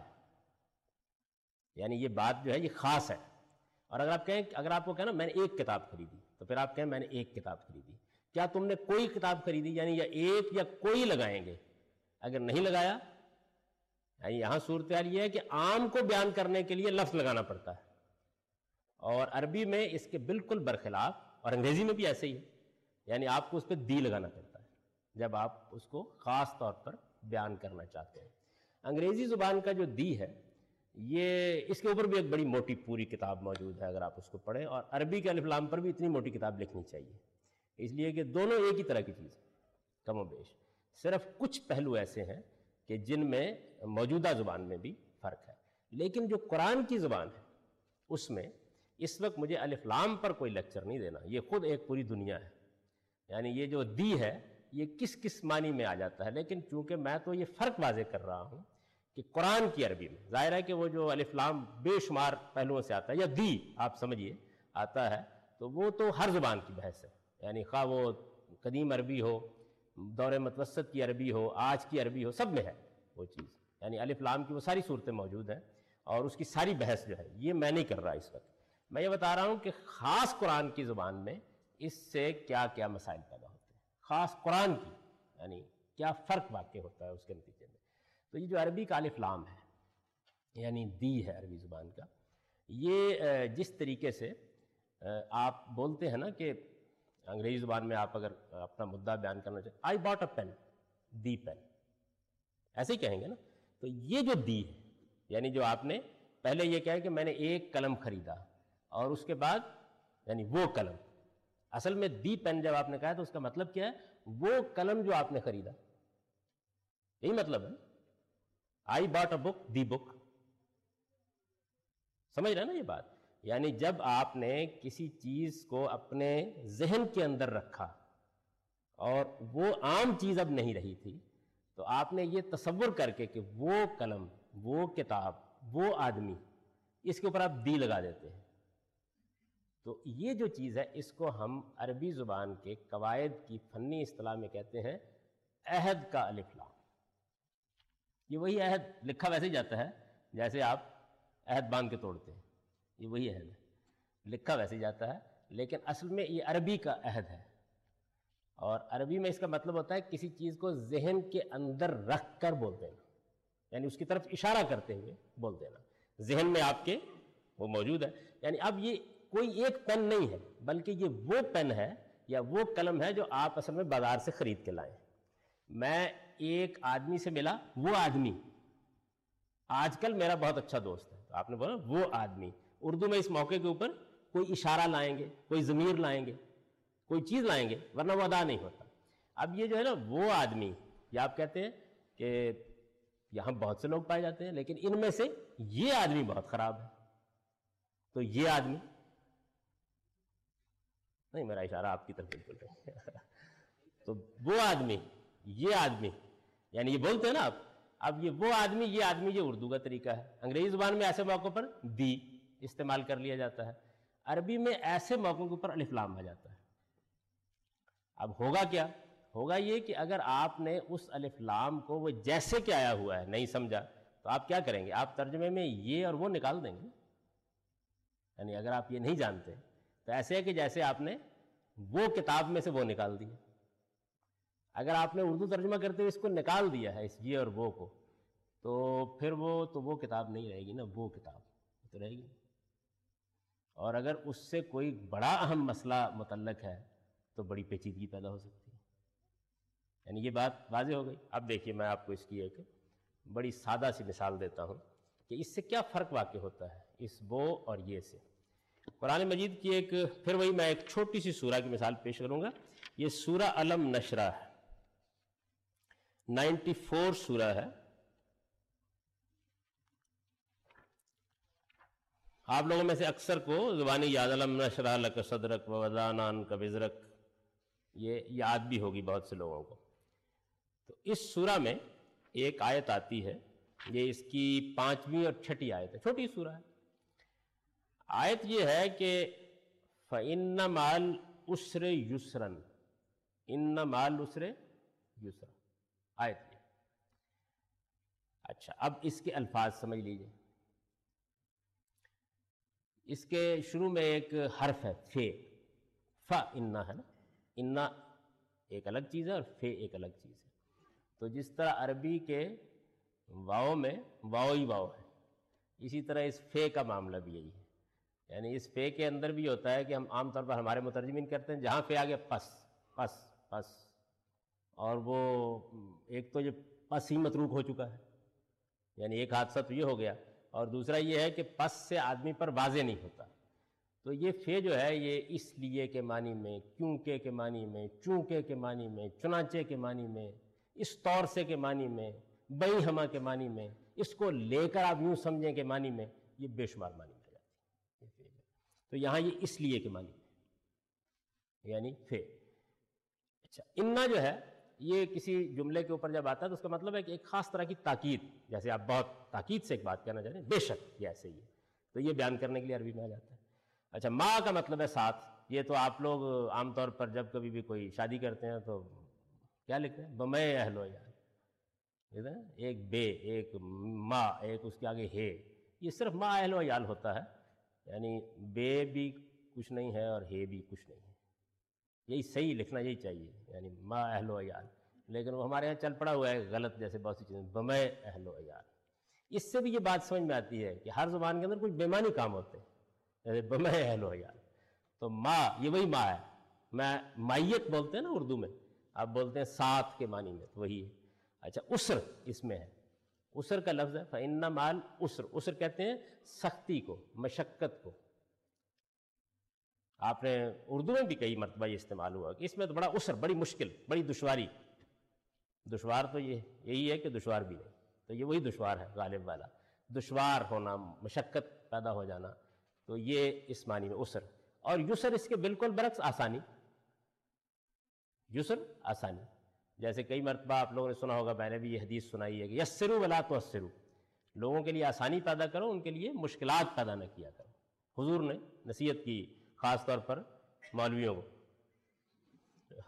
یعنی یہ بات جو ہے یہ خاص ہے۔ اور اگر آپ کو کہیں نا میں نے ایک کتاب خریدی تو پھر آپ کہیں میں نے ایک کتاب خریدی۔ کیا تم نے کوئی کتاب خریدی؟ یعنی یا ایک یا کوئی لگائیں گے، اگر نہیں لگایا، یعنی یہاں صورتحال یہ ہے کہ عام کو بیان کرنے کے لیے لفظ لگانا پڑتا ہے، اور عربی میں اس کے بالکل برخلاف، اور انگریزی میں بھی ایسے ہی ہے، یعنی آپ کو اس پہ دی لگانا پڑتا ہے جب آپ اس کو خاص طور پر بیان کرنا چاہتے ہیں۔ انگریزی زبان کا جو دی ہے، یہ اس کے اوپر بھی ایک بڑی موٹی پوری کتاب موجود ہے اگر آپ اس کو پڑھیں، اور عربی کے الف لام پر بھی اتنی موٹی کتاب لکھنی چاہیے، اس لیے کہ دونوں ایک ہی طرح کی چیز ہے کم و بیش، صرف کچھ پہلو ایسے ہیں کہ جن میں موجودہ زبان میں بھی فرق ہے۔ لیکن جو قرآن کی زبان ہے اس میں اس وقت مجھے الف لام پر کوئی لیکچر نہیں دینا، یہ خود ایک پوری دنیا ہے، یعنی یہ جو دی ہے یہ کس کس معنی میں آ جاتا ہے۔ لیکن چونکہ میں تو یہ فرق واضح کر رہا ہوں کہ قرآن کی عربی میں ظاہر ہے کہ وہ جو الف لام بے شمار پہلوؤں سے آتا ہے، یا دی آپ سمجھیے آتا ہے، تو وہ تو ہر زبان کی بحث ہے، یعنی خواہ وہ قدیم عربی ہو، دور متوسط کی عربی ہو، آج کی عربی ہو، سب میں ہے وہ چیز، یعنی الف لام کی وہ ساری صورتیں موجود ہیں، اور اس کی ساری بحث جو ہے یہ میں نہیں کر رہا اس وقت، میں یہ بتا رہا ہوں کہ خاص قرآن کی زبان میں اس سے کیا کیا مسائل پیدا ہوتے ہیں، خاص قرآن کی، یعنی کیا فرق واقع ہوتا ہے اس کے نتیجے میں۔ تو یہ جو عربی کا الف لام ہے، یعنی دی ہے عربی زبان کا، یہ جس طریقے سے آپ بولتے ہیں نا کہ انگریزی زبان میں آپ اگر اپنا مدعا بیان کرنا چاہیں، آئی باٹ اے پین، دی پین، ایسے ہی کہیں گے نا۔ تو یہ جو دی ہے، یعنی جو آپ نے پہلے یہ کہا کہ میں نے ایک قلم خریدا، اور اس کے بعد یعنی وہ قلم، اصل میں دی پین جب آپ نے کہا تو اس کا مطلب کیا ہے؟ وہ قلم جو آپ نے خریدا، یہی مطلب ہے۔ آئی باٹ اے بک، دی بک، سمجھ رہے ہیں نا یہ بات؟ یعنی جب آپ نے کسی چیز کو اپنے ذہن کے اندر رکھا اور وہ عام چیز اب نہیں رہی تھی، تو آپ نے یہ تصور کر کے کہ وہ قلم، وہ کتاب، وہ آدمی، اس کے اوپر آپ دی لگا دیتے ہیں. تو یہ جو چیز ہے اس کو ہم عربی زبان کے قواعد کی فنی اصطلاح میں کہتے ہیں عہد کا الف لام. یہ وہی عہد لکھا ویسے ہی جاتا ہے جیسے آپ عہد باندھ کے توڑتے ہیں، یہ وہی عہد ہے، لکھا ویسے ہی جاتا ہے، لیکن اصل میں یہ عربی کا عہد ہے. اور عربی میں اس کا مطلب ہوتا ہے کسی چیز کو ذہن کے اندر رکھ کر بول دینا، یعنی اس کی طرف اشارہ کرتے ہوئے بول دینا. ذہن میں آپ کے وہ موجود ہے. یعنی اب یہ کوئی ایک پین نہیں ہے، بلکہ یہ وہ پین ہے یا وہ قلم ہے جو آپ اصل میں بازار سے خرید کے لائیں. میں ایک آدمی سے ملا، وہ آدمی آج کل میرا بہت اچھا دوست ہے، تو آپ نے بولا وہ آدمی. اردو میں اس موقع کے اوپر کوئی اشارہ لائیں گے، کوئی ضمیر لائیں گے، کوئی چیز لائیں گے، ورنہ وہ ادا نہیں ہوتا. اب یہ جو ہے نا وہ آدمی، یا آپ کہتے ہیں کہ یہاں بہت سے لوگ پائے جاتے ہیں لیکن ان میں سے یہ آدمی بہت خراب ہے، تو یہ آدمی نہیں، میرا اشارہ آپ کی طرف بالکل نہیں. تو وہ آدمی، یہ آدمی، یعنی یہ بولتے ہیں نا آپ. اب یہ وہ آدمی، یہ اردو کا طریقہ ہے. انگریزی زبان میں ایسے موقعوں پر دی استعمال کر لیا جاتا ہے، عربی میں ایسے موقعوں کے اوپر الف لام آ جاتا ہے. اب ہوگا کیا؟ ہوگا یہ کہ اگر آپ نے اس الف لام کو وہ جیسے کہ آیا ہوا ہے نہیں سمجھا تو آپ کیا کریں گے؟ آپ ترجمے میں یہ اور وہ نکال دیں گے. یعنی اگر آپ یہ نہیں جانتے تو ایسے ہے کہ جیسے آپ نے وہ کتاب میں سے وہ نکال دیا. اگر آپ نے اردو ترجمہ کرتے ہوئے اس کو نکال دیا ہے، اس یہ اور وہ کو، تو پھر وہ کتاب نہیں رہے گی نا، وہ کتاب تو رہے گی. اور اگر اس سے کوئی بڑا اہم مسئلہ متعلق ہے تو بڑی پیچیدگی پیدا ہو سکتی ہے. یعنی یہ بات واضح ہو گئی. اب دیکھیے میں آپ کو اس کی ایک بڑی سادہ سی مثال دیتا ہوں کہ اس سے کیا فرق واقع ہوتا ہے اس وہ اور یہ سے. قرآن مجید کی ایک پھر وہی میں ایک چھوٹی سی سورہ کی مثال پیش کروں گا. یہ سورہ علم نشرہ ہے، 94 سورہ ہے. آپ لوگوں میں سے اکثر کو زبانی یاد علم نشرح لک صدرک ووضعنا عنک وزرک یہ یاد بھی ہوگی بہت سے لوگوں کو. تو اس سورہ میں ایک آیت آتی ہے، یہ اس کی 5ویں اور 6ٹھی آیت ہے، چھوٹی سورہ ہے. آیت یہ ہے کہ فَإِنَّ مَعَ الْعُسْرِ يُسْرًا، إِنَّ مَعَ الْعُسْرِ يُسْرًا، آیت یہ. اچھا اب اس کے الفاظ سمجھ لیجئے. اس کے شروع میں ایک حرف ہے فے، فَإِنَّ ہے نا، اِنَّ ایک الگ چیز ہے اور فے ایک الگ چیز ہے. تو جس طرح عربی کے واؤ میں واؤ ہی واؤ ہے، اسی طرح اس فے کا معاملہ بھی یہی ہے. یعنی اس فے کے اندر بھی ہوتا ہے کہ ہم عام طور پر ہمارے مترجمین کرتے ہیں جہاں فے آگے پس پس پس، اور وہ ایک تو یہ پس ہی متروک ہو چکا ہے، یعنی ایک حادثہ تو یہ ہو گیا، اور دوسرا یہ ہے کہ پس سے آدمی پر واضح نہیں ہوتا. تو یہ فے جو ہے یہ اس لیے کے معنی میں، کیونکہ کے معنی میں، چونکہ کے معنی میں، چنانچہ کے معنی میں، اس طور سے کے معنی میں، بئی ہما کے معنی میں، اس کو لے کر آپ یوں سمجھیں کے معنی میں، یہ بے شمار معنی میں جاتی ہے. تو یہاں یہ اس لیے کے معنی میں یعنی فے. اچھا انا جو ہے یہ کسی جملے کے اوپر جب آتا ہے تو اس کا مطلب ہے کہ ایک خاص طرح کی تاکید، جیسے آپ بہت تاکید سے ایک بات کہنا چاہتے ہیں، بے شک یہ ایسے ہی ہے، تو یہ بیان کرنے کے لیے عربی میں آ جاتا ہے. اچھا ما کا مطلب ہے ساتھ. یہ تو آپ لوگ عام طور پر جب کبھی بھی کوئی شادی کرتے ہیں تو کیا لکھتے ہیں؟ بمے اہل و عیال، ایک بے، ایک ما، ایک اس کے آگے ہے. یہ صرف ما اہل و عیال ہوتا ہے، یعنی بے بھی کچھ نہیں ہے اور ہے بھی کچھ نہیں ہے. یہی صحیح لکھنا یہی چاہیے، یعنی ما اہل و عیال. لیکن وہ ہمارے یہاں چل پڑا ہوا ہے غلط، جیسے بہت سی چیزیں بمے اہل و عیال. اس سے بھی یہ بات سمجھ میں آتی ہے کہ ہر زبان کے اندر کچھ بےمانی کام ہوتے ہیں، جیسے بمے اہل و عیال. تو ما یہ وہی ما ہے. میں مائیت بولتے ہیں نا اردو میں، آپ بولتے ہیں ساتھ کے معنی میں، تو وہی ہے. اچھا اسر اس میں ہے، اسر کا لفظ ہے فَإِنَّ مَعَ الْعُسْرِ. اسر کہتے ہیں سختی کو، مشقت کو. آپ نے اردو میں بھی کئی مرتبہ یہ استعمال ہوا کہ اس میں تو بڑا اسر، بڑی مشکل، بڑی دشواری. دشوار تو یہی ہے کہ دشوار بھی نہیں، تو یہ وہی دشوار ہے غالب والا، دشوار ہونا، مشقت پیدا ہو جانا. تو یہ اس معنی میں عسر. اور یسر اس کے بالکل برعکس آسانی. یسر آسانی. جیسے کئی مرتبہ آپ لوگوں نے سنا ہوگا، میں نے بھی یہ حدیث سنائی ہے کہ یسروا ولا تعسروا، لوگوں کے لیے آسانی پیدا کرو، ان کے لیے مشکلات پیدا نہ کیا کرو. حضور نے نصیحت کی خاص طور پر مولویوں کو.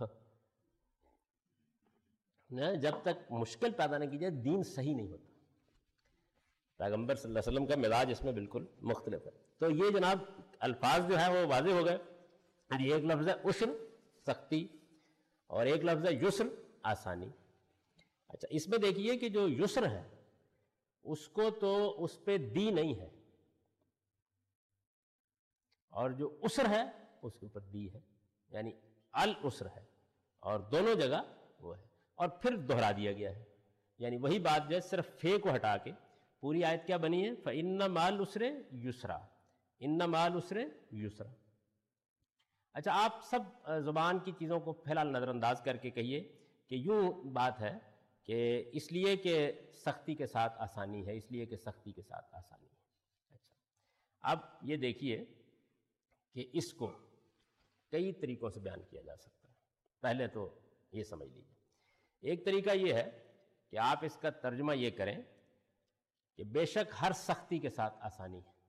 جب تک مشکل پیدا نہ کی جائے دین صحیح نہیں ہوتا. پیغمبر صلی اللہ علیہ وسلم کا مزاج اس میں بالکل مختلف ہے. تو یہ جناب الفاظ جو ہے وہ واضح ہو گئے. ایک لفظ ہے عسر سختی، اور ایک لفظ ہے یسر آسانی. اچھا، اس میں دیکھیے کہ جو یسر ہے اس کو تو اس پہ دی نہیں ہے، اور جو عسر ہے اس کے اوپر دی ہے، یعنی العسر ہے، اور دونوں جگہ وہ ہے. اور پھر دہرا دیا گیا ہے، یعنی وہی بات جو ہے صرف فے کو ہٹا کے پوری آیت کیا بنی ہے؟ فَإِنَّ مَعَ الْعُسْرِ يُسْرًا، إِنَّ مَعَ الْعُسْرِ يُسْرًا. اچھا، آپ سب زبان کی چیزوں کو فی الحال نظر انداز کر کے کہیے کہ یوں بات ہے کہ اس لیے کہ سختی کے ساتھ آسانی ہے، اس لیے کہ سختی کے ساتھ آسانی ہے. اچھا، اب یہ دیکھیے کہ اس کو کئی طریقوں سے بیان کیا جا سکتا ہے. پہلے تو یہ سمجھ لیجیے، ایک طریقہ یہ ہے کہ آپ اس کا ترجمہ یہ کریں کہ بے شک ہر سختی کے ساتھ آسانی ہے.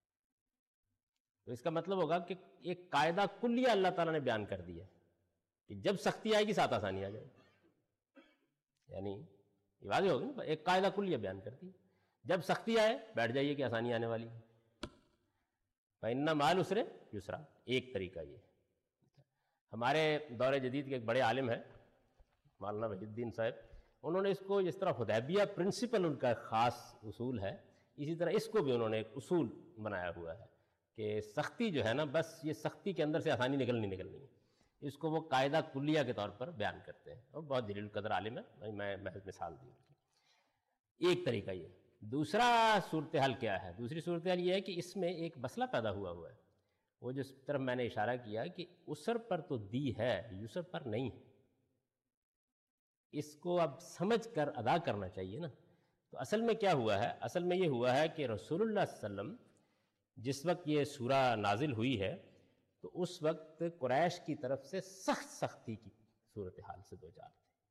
تو اس کا مطلب ہوگا کہ ایک قاعدہ کلیہ اللہ تعالیٰ نے بیان کر دیا کہ جب سختی آئے گی ساتھ آسانی آ جائے گی. یعنی یہ واضح ہوگی نا، ایک قاعدہ کلیہ بیان کر دی. جب سختی آئے بیٹھ جائیے کہ آسانی آنے والی ہے. فَإِنَّ مَعَ الْعُسْرِ يُسْرًا، ایک طریقہ یہ. ہمارے دور جدید کے ایک بڑے عالم ہیں مولانا وحید الدین صاحب، انہوں نے اس کو جس طرح حدیبیہ پرنسپل ان کا خاص اصول ہے، اسی طرح اس کو بھی انہوں نے ایک اصول بنایا ہوا ہے کہ سختی جو ہے نا، بس یہ سختی کے اندر سے آسانی نکلنی ہے. اس کو وہ قاعدہ کلیہ کے طور پر بیان کرتے ہیں، اور بہت جلیل القدر عالم ہے، میں محض مثال دی. ایک طریقہ یہ. دوسرا صورتحال کیا ہے؟ دوسری صورتحال یہ ہے کہ اس میں ایک مسئلہ پیدا ہوا ہے، وہ جس طرف میں نے اشارہ کیا کہ عسر پر تو دی ہے، یسر پر نہیں ہے. اس کو اب سمجھ کر ادا کرنا چاہیے نا. تو اصل میں کیا ہوا ہے؟ اصل میں یہ ہوا ہے کہ رسول اللہ صلی اللہ علیہ وسلم جس وقت یہ سورہ نازل ہوئی ہے تو اس وقت قریش کی طرف سے سخت سختی کی صورتحال سے دوچار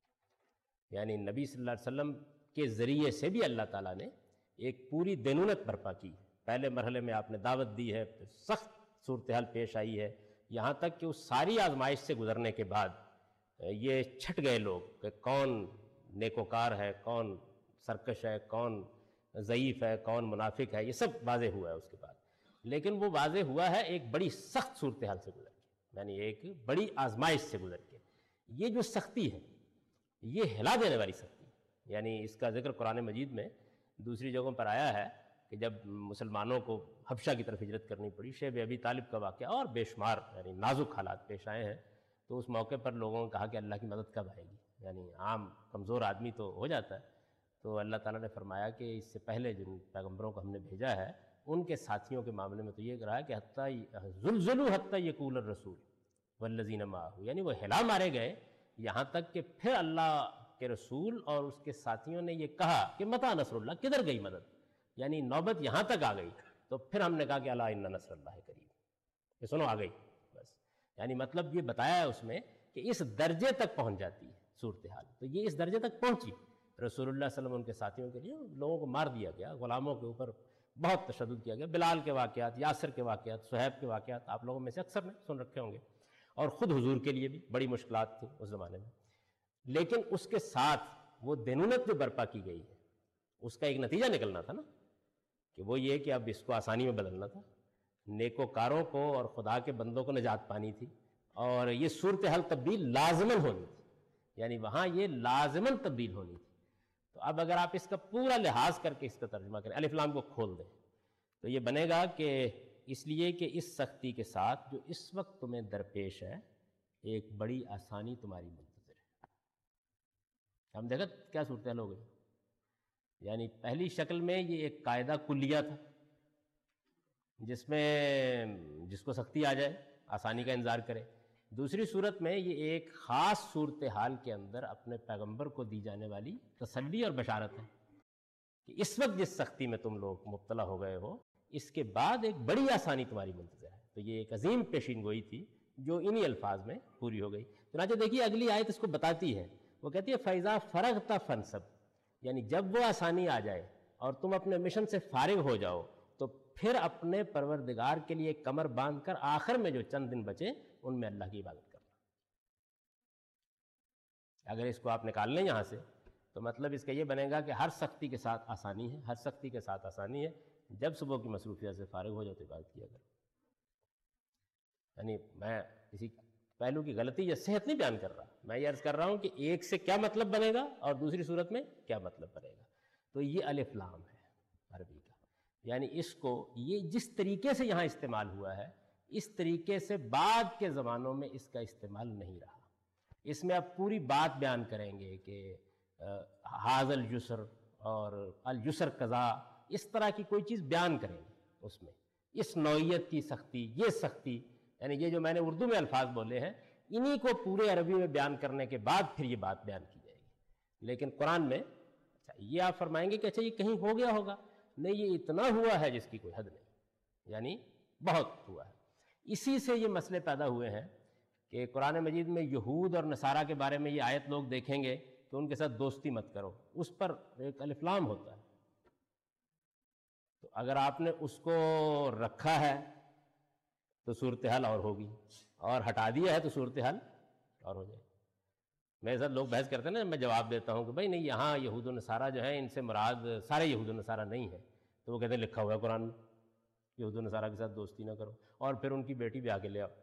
تھے. یعنی نبی صلی اللہ علیہ وسلم کے ذریعے سے بھی اللہ تعالیٰ نے ایک پوری دینونت برپا کی. پہلے مرحلے میں آپ نے دعوت دی ہے، پھر سخت صورتحال پیش آئی ہے، یہاں تک کہ اس ساری آزمائش سے گزرنے کے بعد یہ چھٹ گئے لوگ کہ کون نیکوکار ہے، کون سرکش ہے، کون ضعیف ہے، کون منافق ہے. یہ سب واضح ہوا ہے اس کے بعد. لیکن وہ واضح ہوا ہے ایک بڑی سخت صورتحال سے گزر کے، یعنی ایک بڑی آزمائش سے گزر کے. یہ جو سختی ہے یہ ہلا دینے والی سختی ہے. یعنی اس کا ذکر قرآن مجید میں دوسری جگہوں پر آیا ہے کہ جب مسلمانوں کو حبشہ کی طرف ہجرت کرنی پڑی، شیب ابی طالب کا واقعہ اور بے شمار یعنی نازک حالات پیش آئے ہیں. تو اس موقع پر لوگوں نے کہا کہ اللہ کی مدد کب آئے گی؟ یعنی عام کمزور آدمی تو ہو جاتا ہے. تو اللہ تعالیٰ نے فرمایا کہ اس سے پہلے جن پیغمبروں کو ہم نے بھیجا ہے ان کے ساتھیوں کے معاملے میں تو یہ رہا کہ حتیٰ زلزلوا حتیٰ یقول الرسول والذین معہ، یعنی وہ ہلا مارے گئے یہاں تک کہ پھر اللہ کے رسول اور اس کے ساتھیوں نے یہ کہا کہ متی نصر اللہ، کدھر گئی مدد؟ یعنی نوبت یہاں تک آ گئی. تو پھر ہم نے کہا کہ الا ان نصر اللہ قریب، یہ سنو آ گئی بس. یعنی مطلب یہ بتایا ہے اس میں کہ اس درجے تک پہنچ جاتی ہے صورتحال. تو یہ اس درجے تک پہنچی. رسول اللہ صلی اللہ علیہ وسلم ان کے ساتھیوں کے لیے لوگوں کو مار دیا گیا، غلاموں کے اوپر بہت تشدد کیا گیا. بلال کے واقعات، یاسر کے واقعات، صہیب کے واقعات آپ لوگوں میں سے اکثر نے سن رکھے ہوں گے. اور خود حضور کے لیے بھی بڑی مشکلات تھیں اس زمانے میں. لیکن اس کے ساتھ وہ دینونت جو برپا کی گئی ہے اس کا ایک نتیجہ نکلنا تھا نا، کہ وہ یہ کہ اب اس کو آسانی میں بدلنا تھا. نیکوکاروں کو اور خدا کے بندوں کو نجات پانی تھی، اور یہ صورتحال تبدیل لازماً ہونی تھی. یعنی وہاں یہ لازماً تبدیل ہونی تھی. تو اب اگر آپ اس کا پورا لحاظ کر کے اس کا ترجمہ کریں، الف لام کو کھول دیں، تو یہ بنے گا کہ اس لیے کہ اس سختی کے ساتھ جو اس وقت تمہیں درپیش ہے ایک بڑی آسانی تمہاری منتظر ہے. ہم دیکھا کیا صورتحال ہو گئی. یعنی پہلی شکل میں یہ ایک قاعدہ کلیہ تھا جس کو سختی آ جائے آسانی کا انتظار کرے. دوسری صورت میں یہ ایک خاص صورتحال کے اندر اپنے پیغمبر کو دی جانے والی تسلی اور بشارت ہے کہ اس وقت جس سختی میں تم لوگ مبتلا ہو گئے ہو اس کے بعد ایک بڑی آسانی تمہاری منتظر ہے۔ تو یہ ایک عظیم پیشین گوئی تھی جو انہی الفاظ میں پوری ہو گئی۔ چنانچہ دیکھیے اگلی آیت اس کو بتاتی ہے، وہ کہتی ہے فَإِذَا فَرَغْتَ فَانْصَبْ، یعنی جب وہ آسانی آ جائے اور تم اپنے مشن سے فارغ ہو جاؤ تو پھر اپنے پروردگار کے لیے کمر باندھ کر آخر میں جو چند دن بچے ان میں اللہ کی عبادت کرنا۔ اگر اس کو آپ نکال لیں یہاں سے تو مطلب اس کا یہ بنے گا کہ ہر سختی کے ساتھ آسانی ہے، ہر سختی کے ساتھ آسانی ہے، جب صبح کی مصروفیات سے فارغ ہو جاؤ تو عبادت کیا کرو۔ یعنی میں کسی پہلو کی غلطی یا صحت نہیں بیان کر رہا، میں یہ عرض کر رہا ہوں کہ ایک سے کیا مطلب بنے گا اور دوسری صورت میں کیا مطلب بنے گا۔ تو یہ الف لام ہے عربی کا، یعنی اس کو یہ جس طریقے سے یہاں استعمال ہوا ہے اس طریقے سے بعد کے زمانوں میں اس کا استعمال نہیں رہا۔ اس میں اب پوری بات بیان کریں گے کہ حاذ الجسر اور الجسر قضا، اس طرح کی کوئی چیز بیان کریں گے اس میں، اس نوعیت کی سختی، یہ سختی، یعنی یہ جو میں نے اردو میں الفاظ بولے ہیں انہی کو پورے عربی میں بیان کرنے کے بعد پھر یہ بات بیان کی جائے گی۔ لیکن قرآن میں یہ آپ فرمائیں گے کہ اچھا یہ کہیں ہو گیا ہوگا، نہیں، یہ اتنا ہوا ہے جس کی کوئی حد نہیں، یعنی بہت ہوا ہے۔ اسی سے یہ مسئلے پیدا ہوئے ہیں کہ قرآن مجید میں یہود اور نصارہ کے بارے میں یہ آیت لوگ دیکھیں گے کہ ان کے ساتھ دوستی مت کرو، اس پر ایک الف لام ہوتا ہے۔ تو اگر آپ نے اس کو رکھا ہے تو صورتحال اور ہوگی، اور ہٹا دیا ہے تو صورتحال اور ہو جائے۔ میرے ساتھ لوگ بحث کرتے ہیں نا، میں جواب دیتا ہوں کہ بھائی نہیں، یہاں یہود و نصارہ جو ہیں ان سے مراد سارے یہود و نصارہ نہیں ہیں، تو وہ کہتے ہیں لکھا ہوا ہے قرآن میں یہود و نصارہ کے ساتھ دوستی نہ کرو، اور پھر ان کی بیٹی بھی آگے لے آؤ۔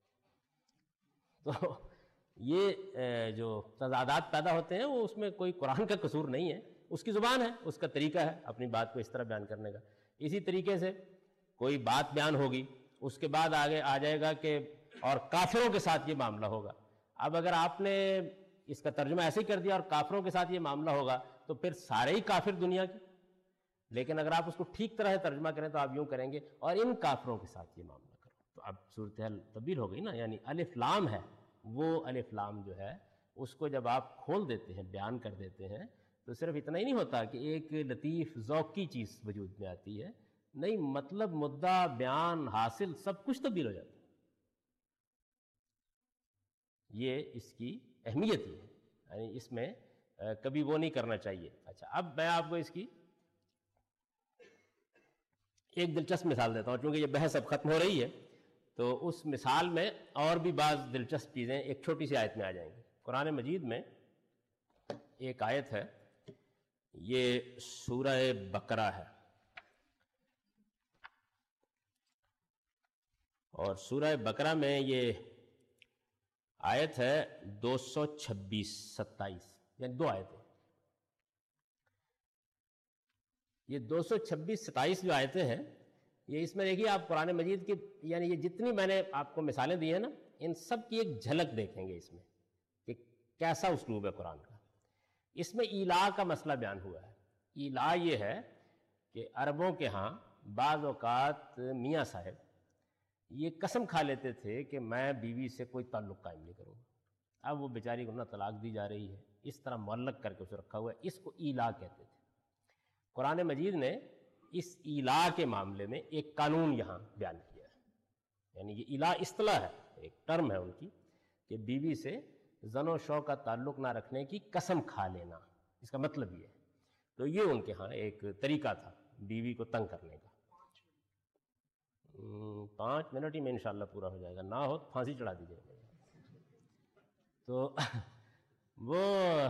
تو یہ جو تضادات پیدا ہوتے ہیں وہ اس میں کوئی قرآن کا قصور نہیں ہے، اس کی زبان ہے، اس کا طریقہ ہے اپنی بات کو اس طرح بیان کرنے کا۔ اسی طریقے سے کوئی بات بیان ہوگی، اس کے بعد آگے آ جائے گا کہ اور کافروں کے ساتھ یہ معاملہ ہوگا۔ اب اگر آپ نے اس کا ترجمہ ایسے ہی کر دیا اور کافروں کے ساتھ یہ معاملہ ہوگا تو پھر سارے ہی کافر دنیا کے، لیکن اگر آپ اس کو ٹھیک طرح سے ترجمہ کریں تو آپ یوں کریں گے اور ان کافروں کے ساتھ یہ معاملہ کرو، تو اب صورتحال تبدیل ہو گئی نا۔ یعنی الف لام ہے، وہ الف لام جو ہے اس کو جب آپ کھول دیتے ہیں، بیان کر دیتے ہیں، تو صرف اتنا ہی نہیں ہوتا کہ ایک لطیف ذوق کی چیز وجود میں آتی ہے، نہیں، مطلب، مدعا، بیان، حاصل سب کچھ تبدیل ہو جاتا ہے۔ یہ اس کی اہمیت ہی ہے، یعنی اس میں کبھی وہ نہیں کرنا چاہیے۔ اچھا، اب میں آپ کو اس کی ایک دلچسپ مثال دیتا ہوں، چونکہ یہ بحث اب ختم ہو رہی ہے تو اس مثال میں اور بھی بعض دلچسپ چیزیں ایک چھوٹی سی آیت میں آ جائیں گی۔ قرآن مجید میں ایک آیت ہے، یہ سورہ بقرہ ہے، اور سورہ بقرہ میں یہ آیت ہے 226-27، یعنی دو آیتیں۔ یہ 226-27 جو آیتیں ہیں، یہ اس میں دیکھیے آپ قرآن مجید کی، یعنی یہ جتنی میں نے آپ کو مثالیں دی ہیں نا، ان سب کی ایک جھلک دیکھیں گے اس میں کہ کیسا اسلوب ہے قرآن کا۔ اس میں ایلا کا مسئلہ بیان ہوا ہے۔ ایلا یہ ہے کہ عربوں کے ہاں بعض اوقات میاں صاحب یہ قسم کھا لیتے تھے کہ میں بیوی سے کوئی تعلق قائم نہیں کروں گا، اب وہ بیچاری کو نہ طلاق دی جا رہی ہے، اس طرح معلق کر کے اسے رکھا ہوا ہے، اس کو ایلا کہتے تھے۔ قرآن مجید نے اس ایلا کے معاملے میں ایک قانون یہاں بیان کیا ہے، یعنی یہ ایلا اصطلاح ہے، ایک ٹرم ہے ان کی، کہ بیوی سے زن و شو کا تعلق نہ رکھنے کی قسم کھا لینا، اس کا مطلب یہ ہے۔ تو یہ ان کے ہاں ایک طریقہ تھا بیوی کو تنگ کرنے کا۔ 5 منٹ ہی میں انشاءاللہ پورا ہو جائے گا، نہ ہو تو پھانسی چڑھا دیجیے گا۔ تو وہ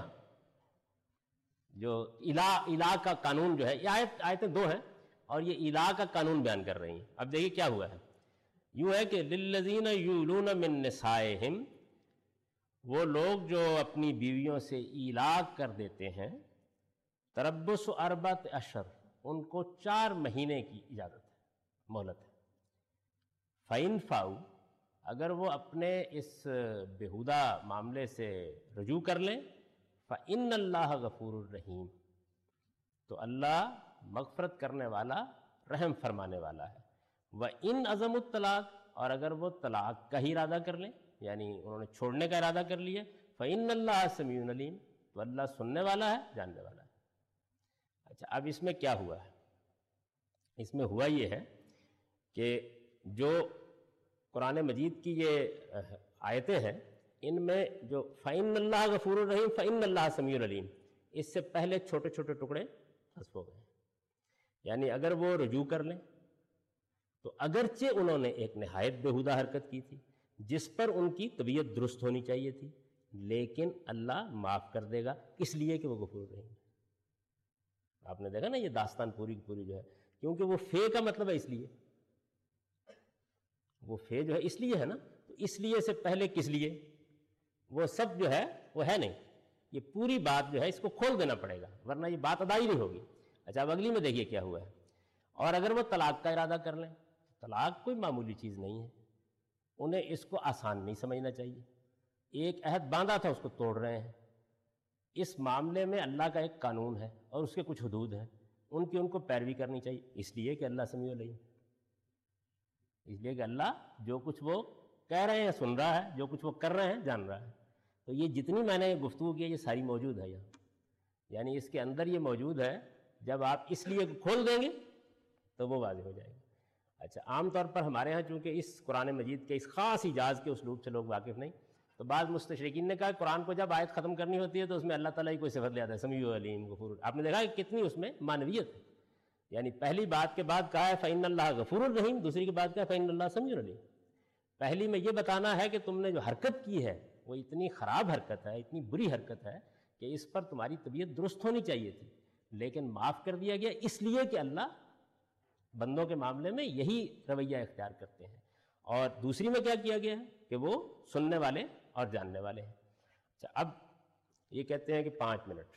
جو ایلا کا قانون جو ہے، یہ آیتیں دو ہیں اور یہ ایلا کا قانون بیان کر رہی ہیں۔ اب دیکھیے کیا ہوا ہے، یوں ہے کہ للذین یولون من نسائہم، وہ لوگ جو اپنی بیویوں سے ایلا کر دیتے ہیں، تربص 4 اشہر، ان کو 4 مہینے کی اجازت ہے، مہلت ہے۔ فَإِن فَاؤُوا، اگر وہ اپنے اس بیہودہ معاملے سے رجوع کر لیں، فَإِنَّ اللَّهَ غَفُورٌ رَحِيمٌ، تو اللہ مغفرت کرنے والا، رحم فرمانے والا ہے۔ وَإِنْ عَزَمُوا الطَّلَاقَ، اور اگر وہ طلاق کا ہی ارادہ کر لیں، یعنی انہوں نے چھوڑنے کا ارادہ کر لیا، فَإِنَّ اللَّهَ سَمِيعٌ عَلِيمٌ، تو اللہ سننے والا ہے، جاننے والا ہے۔ اچھا، اب اس میں کیا ہوا ہے، اس میں ہوا یہ ہے کہ جو قرآن مجید کی یہ آیتیں ہیں، ان میں جو فَإِنَّ اللَّهَ غَفُورٌ رَحِيمٌ فَإِنَّ اللَّهَ سَمِيعٌ عَلِيمٌ، اس سے پہلے چھوٹے چھوٹے ٹکڑے حذف ہو گئے، یعنی اگر وہ رجوع کر لیں تو اگرچہ انہوں نے ایک نہایت بیہودہ حرکت کی تھی جس پر ان کی طبیعت درست ہونی چاہیے تھی، لیکن اللہ معاف کر دے گا اس لیے کہ وہ غفور رحیم ہے۔ آپ نے دیکھا نا یہ داستان پوری کی پوری جو ہے، کیونکہ وہ فے کا مطلب ہے اس لیے، وہ فے جو ہے اس لیے ہے نا، تو اس لیے سے پہلے کس لیے، وہ سب جو ہے وہ ہے نہیں، یہ پوری بات جو ہے اس کو کھول دینا پڑے گا ورنہ یہ بات ادا ہی نہیں ہوگی۔ اچھا اب اگلی میں دیکھیے کیا ہوا ہے، اور اگر وہ طلاق کا ارادہ کر لیں، طلاق کوئی معمولی چیز نہیں ہے، انہیں اس کو آسان نہیں سمجھنا چاہیے، ایک عہد باندھا تھا اس کو توڑ رہے ہیں۔ اس معاملے میں اللہ کا ایک قانون ہے اور اس کے کچھ حدود ہیں، ان کو پیروی کرنی چاہیے، اس لیے کہ اللہ سمیع علیم، اس لیے کہ اللہ جو کچھ وہ کہہ رہے ہیں سن رہا ہے، جو کچھ وہ کر رہے ہیں جان رہا ہے۔ تو یہ جتنی میں نے گفتگو کی ہے یہ ساری موجود ہے یہاں، یعنی اس کے اندر یہ موجود ہے، جب آپ اس لیے کھول دیں گے تو وہ واضح ہو جائے گا۔ اچھا عام طور پر ہمارے ہاں چونکہ اس قرآن مجید کے اس خاص اجاز کے اسلوب سے لوگ واقف نہیں، تو بعض مستشرقین نے کہا قرآن کو جب آیت ختم کرنی ہوتی ہے تو اس میں اللہ تعالیٰ ہی کوئی صفت لے آتا ہے، سمیع علیم غفور۔ آپ نے دیکھا کہ کتنی اس میں معنویت ہے، یعنی پہلی بات کے بعد کہا ہے فَإِنَّ اللَّهَ غَفُورٌ رَحِيمٌ، دوسری کے بعد کہا ہے فَإِنَّ اللَّهَ سَمِيعٌ عَلِيمٌ۔ پہلی میں یہ بتانا ہے کہ تم نے جو حرکت کی ہے وہ اتنی خراب حرکت ہے، اتنی بری حرکت ہے کہ اس پر تمہاری طبیعت درست ہونی چاہیے تھی، لیکن معاف کر دیا گیا اس لیے کہ اللہ بندوں کے معاملے میں یہی رویہ اختیار کرتے ہیں۔ اور دوسری میں کیا کیا گیا ہے کہ وہ سننے والے اور جاننے والے ہیں۔ اچھا اب یہ کہتے ہیں کہ 5 منٹ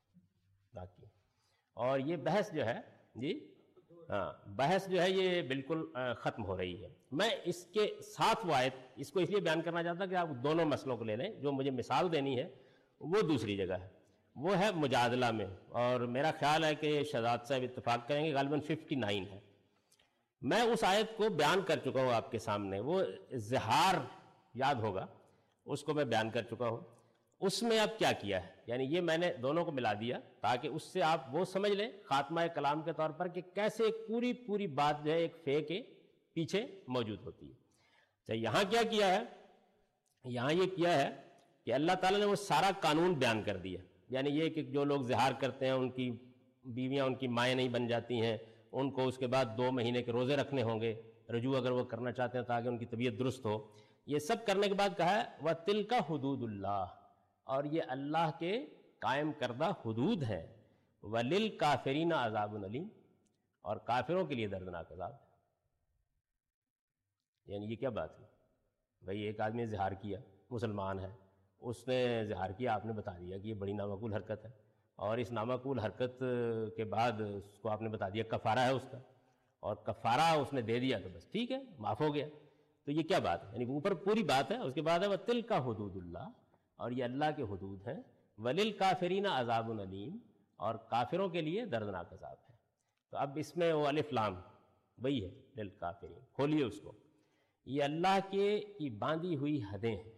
باقی، اور یہ بحث جو ہے جی ہاں بحث جو ہے یہ بالکل ختم ہو رہی ہے۔ میں اس کے ساتھ وہ آیت اس کو اس لیے بیان کرنا چاہتا کہ آپ دونوں مسئلوں کو لے لیں، جو مجھے مثال دینی ہے وہ دوسری جگہ ہے، وہ ہے مجادلہ میں، اور میرا خیال ہے کہ شہزاد صاحب اتفاق کریں گے، غالباً 59 ہے۔ میں اس آیت کو بیان کر چکا ہوں آپ کے سامنے، وہ زہار یاد ہوگا، اس کو میں بیان کر چکا ہوں۔ اس میں اب کیا کیا ہے، یعنی یہ میں نے دونوں کو ملا دیا تاکہ اس سے آپ وہ سمجھ لیں خاتمہ کلام کے طور پر کہ کیسے ایک پوری بات جو ہے ایک فے کے پیچھے موجود ہوتی ہے۔ تو یہاں کیا کیا ہے، یہاں یہ کیا ہے کہ اللہ تعالیٰ نے وہ سارا قانون بیان کر دیا، یعنی یہ کہ جو لوگ زہار کرتے ہیں ان کی بیویاں ان کی مائیں نہیں بن جاتی ہیں، ان کو اس کے بعد 2 مہینے کے روزے رکھنے ہوں گے، رجوع اگر وہ کرنا چاہتے ہیں تاکہ ان کی طبیعت درست ہو۔ یہ سب کرنے کے بعد کہا ہے وَتِلْكَ حُدُودُ اللَّهِ، اور یہ اللہ کے قائم کردہ حدود ہیں، وَلِلْكَافِرِينَ عَذَابٌ أَلِيمٌ، اور کافروں کے لیے دردناک عذاب ہے۔ یعنی یہ کیا بات ہے بھئی، ایک آدمی نے زہار کیا، مسلمان ہے، اس نے زہار کیا، آپ نے بتا دیا کہ یہ بڑی نامعقول حرکت ہے، اور اس نامعقول حرکت کے بعد اس کو آپ نے بتا دیا کفارہ ہے اس کا، اور کفارہ اس نے دے دیا تو بس ٹھیک ہے معاف ہو گیا۔ تو یہ کیا بات ہے، یعنی اوپر پوری بات ہے، اس کے بعد ہے وَتِلْكَ حُدُودُ اللَّهِ، اور یہ اللہ کے حدود ہیں، وَلِلْكَافِرِينَ عَذَابٌ أَلِيمٌ، اور کافروں کے لیے دردناک عذاب ہے۔ تو اب اس میں وہ الف لام وہی ہے للکافرین، کھولیے اس کو، یہ اللہ کی باندھی ہوئی حدیں ہیں۔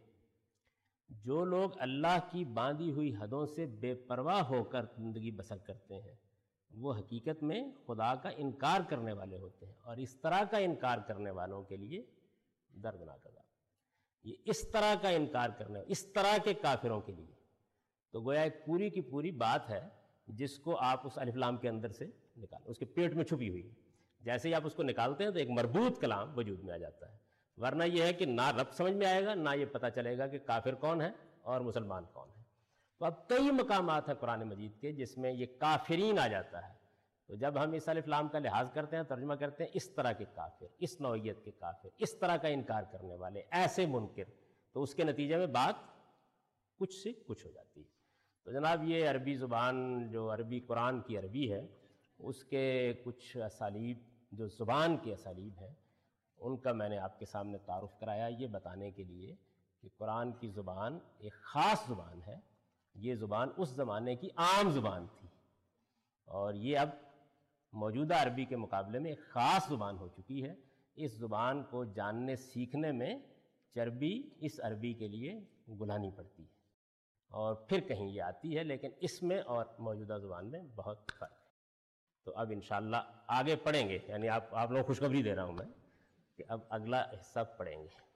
جو لوگ اللہ کی باندھی ہوئی حدوں سے بے پرواہ ہو کر زندگی بسر کرتے ہیں وہ حقیقت میں خدا کا انکار کرنے والے ہوتے ہیں، اور اس طرح کا انکار کرنے والوں کے لیے دردناک عذاب۔ یہ اس طرح کا انکار کرنے، اس طرح کے کافروں کے لیے، تو گویا ایک پوری کی پوری بات ہے جس کو آپ اس الف لام کے اندر سے نکالیں، اس کے پیٹ میں چھپی ہوئی ہے۔ جیسے ہی آپ اس کو نکالتے ہیں تو ایک مربوط کلام وجود میں آ جاتا ہے، ورنہ یہ ہے کہ نہ رب سمجھ میں آئے گا، نہ یہ پتہ چلے گا کہ کافر کون ہے اور مسلمان کون ہے۔ تو اب کئی مقامات ہیں قرآن مجید کے جس میں یہ کافرین آ جاتا ہے، تو جب ہم اس الف لام کا لحاظ کرتے ہیں، ترجمہ کرتے ہیں اس طرح کے کافر، اس نوعیت کے کافر، اس طرح کا انکار کرنے والے، ایسے منکر، تو اس کے نتیجے میں بات کچھ سے کچھ ہو جاتی ہے۔ تو جناب یہ عربی زبان، جو عربی قرآن کی عربی ہے، اس کے کچھ اسالیب، جو زبان کے اسالیب ہیں، ان کا میں نے آپ کے سامنے تعارف کرایا، یہ بتانے کے لیے کہ قرآن کی زبان ایک خاص زبان ہے۔ یہ زبان اس زمانے کی عام زبان تھی، اور یہ اب موجودہ عربی کے مقابلے میں ایک خاص زبان ہو چکی ہے۔ اس زبان کو جاننے سیکھنے میں چربی اس عربی کے لیے گلانی پڑتی ہے، اور پھر کہیں یہ آتی ہے، لیکن اس میں اور موجودہ زبان میں بہت فرق ہے۔ تو اب انشاءاللہ آگے پڑھیں گے، یعنی آپ لوگوں کو خوشخبری دے رہا ہوں میں کہ اب اگلا حصہ پڑھیں گے.